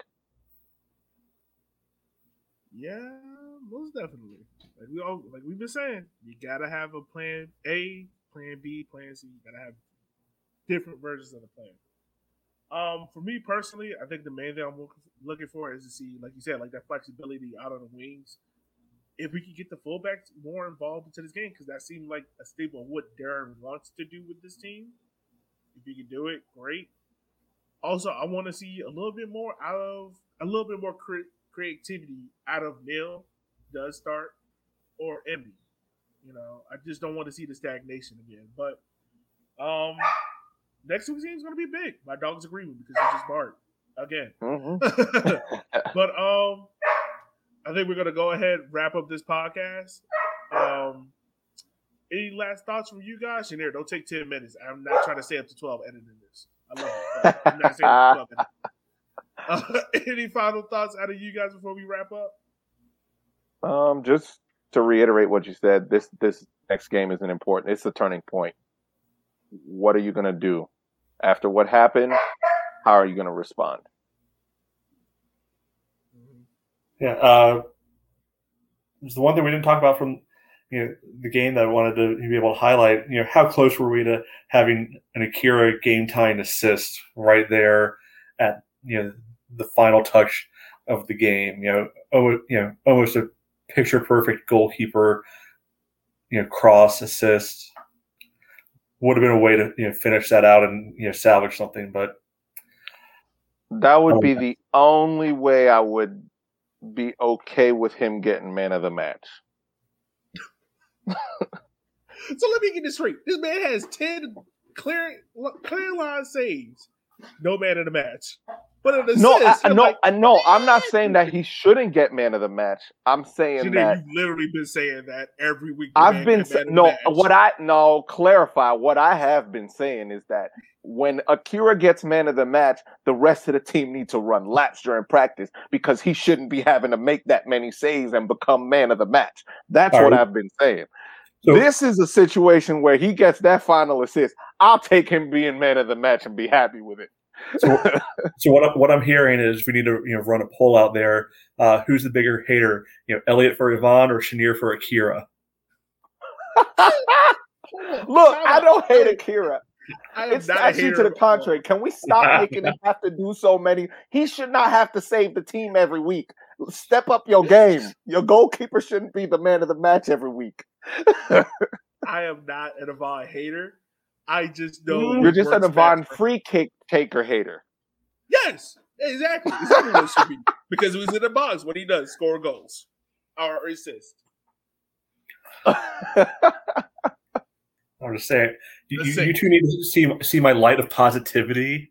Yeah, most definitely. Like we've been saying, you gotta have a plan A, plan B, plan C. You gotta have different versions of the plan. For me personally, I think the main thing I'm looking for is to see, like you said, like that flexibility out on the wings. If we can get the fullbacks more involved into this game, because that seemed like a staple of what Darren wants to do with this team. If he can do it, great. Also, I want to see a little bit more creativity out of Neil, does start, or Emby. I just don't want to see the stagnation again. But next week's game is going to be big. My dog's agreeing because he just barked again. Mm-hmm. But I think we're going to go ahead and wrap up this podcast. Any last thoughts from you guys? Shanir, don't take 10 minutes. I'm not trying to stay up to 12 editing this. I love it. I'm not staying up to 12 editing. Any final thoughts out of you guys before we wrap up? Just to reiterate what you said, this next game isn't important. It's a turning point. What are you going to do? After what happened, how are you going to respond? Yeah, it's the one thing we didn't talk about from the game that I wanted to be able to highlight. How close were we to having an Akira game-tying assist right there at the final touch of the game? Almost a picture-perfect goalkeeper cross assist. Would have been a way to finish that out and salvage something, but that would be the only way I would be okay with him getting man of the match. So let me get this straight. This man has 10 clear line saves. No man of the match. But an assist, no, I'm not saying that he shouldn't get man of the match. I'm saying that you've literally been saying that every week. I've been saying clarify. What I have been saying is that when Akira gets man of the match, the rest of the team need to run laps during practice because he shouldn't be having to make that many saves and become man of the match. That's what I've been saying. So, this is a situation where he gets that final assist. I'll take him being man of the match and be happy with it. So what I'm hearing is we need to run a poll out there. Who's the bigger hater? Elliot for Yvonne or Shanir for Akira? Look, I don't hate Akira. It's actually to the contrary. Can we stop making him have to do so many? He should not have to save the team every week. Step up your game. Your goalkeeper shouldn't be the man of the match every week. I am not an Yvonne hater. I just know you're just an Yvonne free kick taker hater. Yes, exactly what it should be. Because it was in the box what he does, score goals or assist. I'm just saying, you two need to see my light of positivity.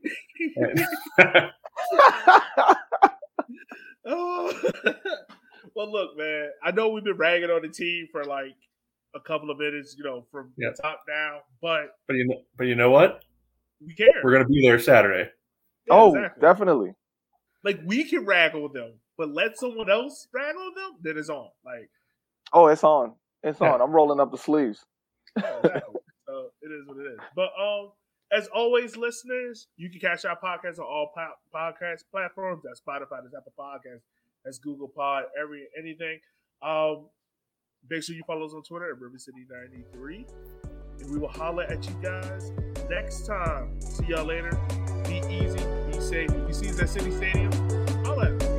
Well, look, man. I know we've been ragging on the team for like a couple of minutes, from the top down, but you know what? We care. We're gonna be there Saturday. Yeah, exactly. Definitely. Like we can raggle them, but let someone else raggle them. Then it's on. Like, it's on. It's on. I'm rolling up the sleeves. Yeah, exactly. So it is what it is. But as always, listeners, you can catch our podcast on all podcast platforms. That's Spotify, that's Apple Podcasts, that's Google Pod, anything. Make sure you follow us on Twitter at RiverCity93. And we will holler at you guys next time. See y'all later. Be easy, be safe. If you see us at City Stadium, holla at us.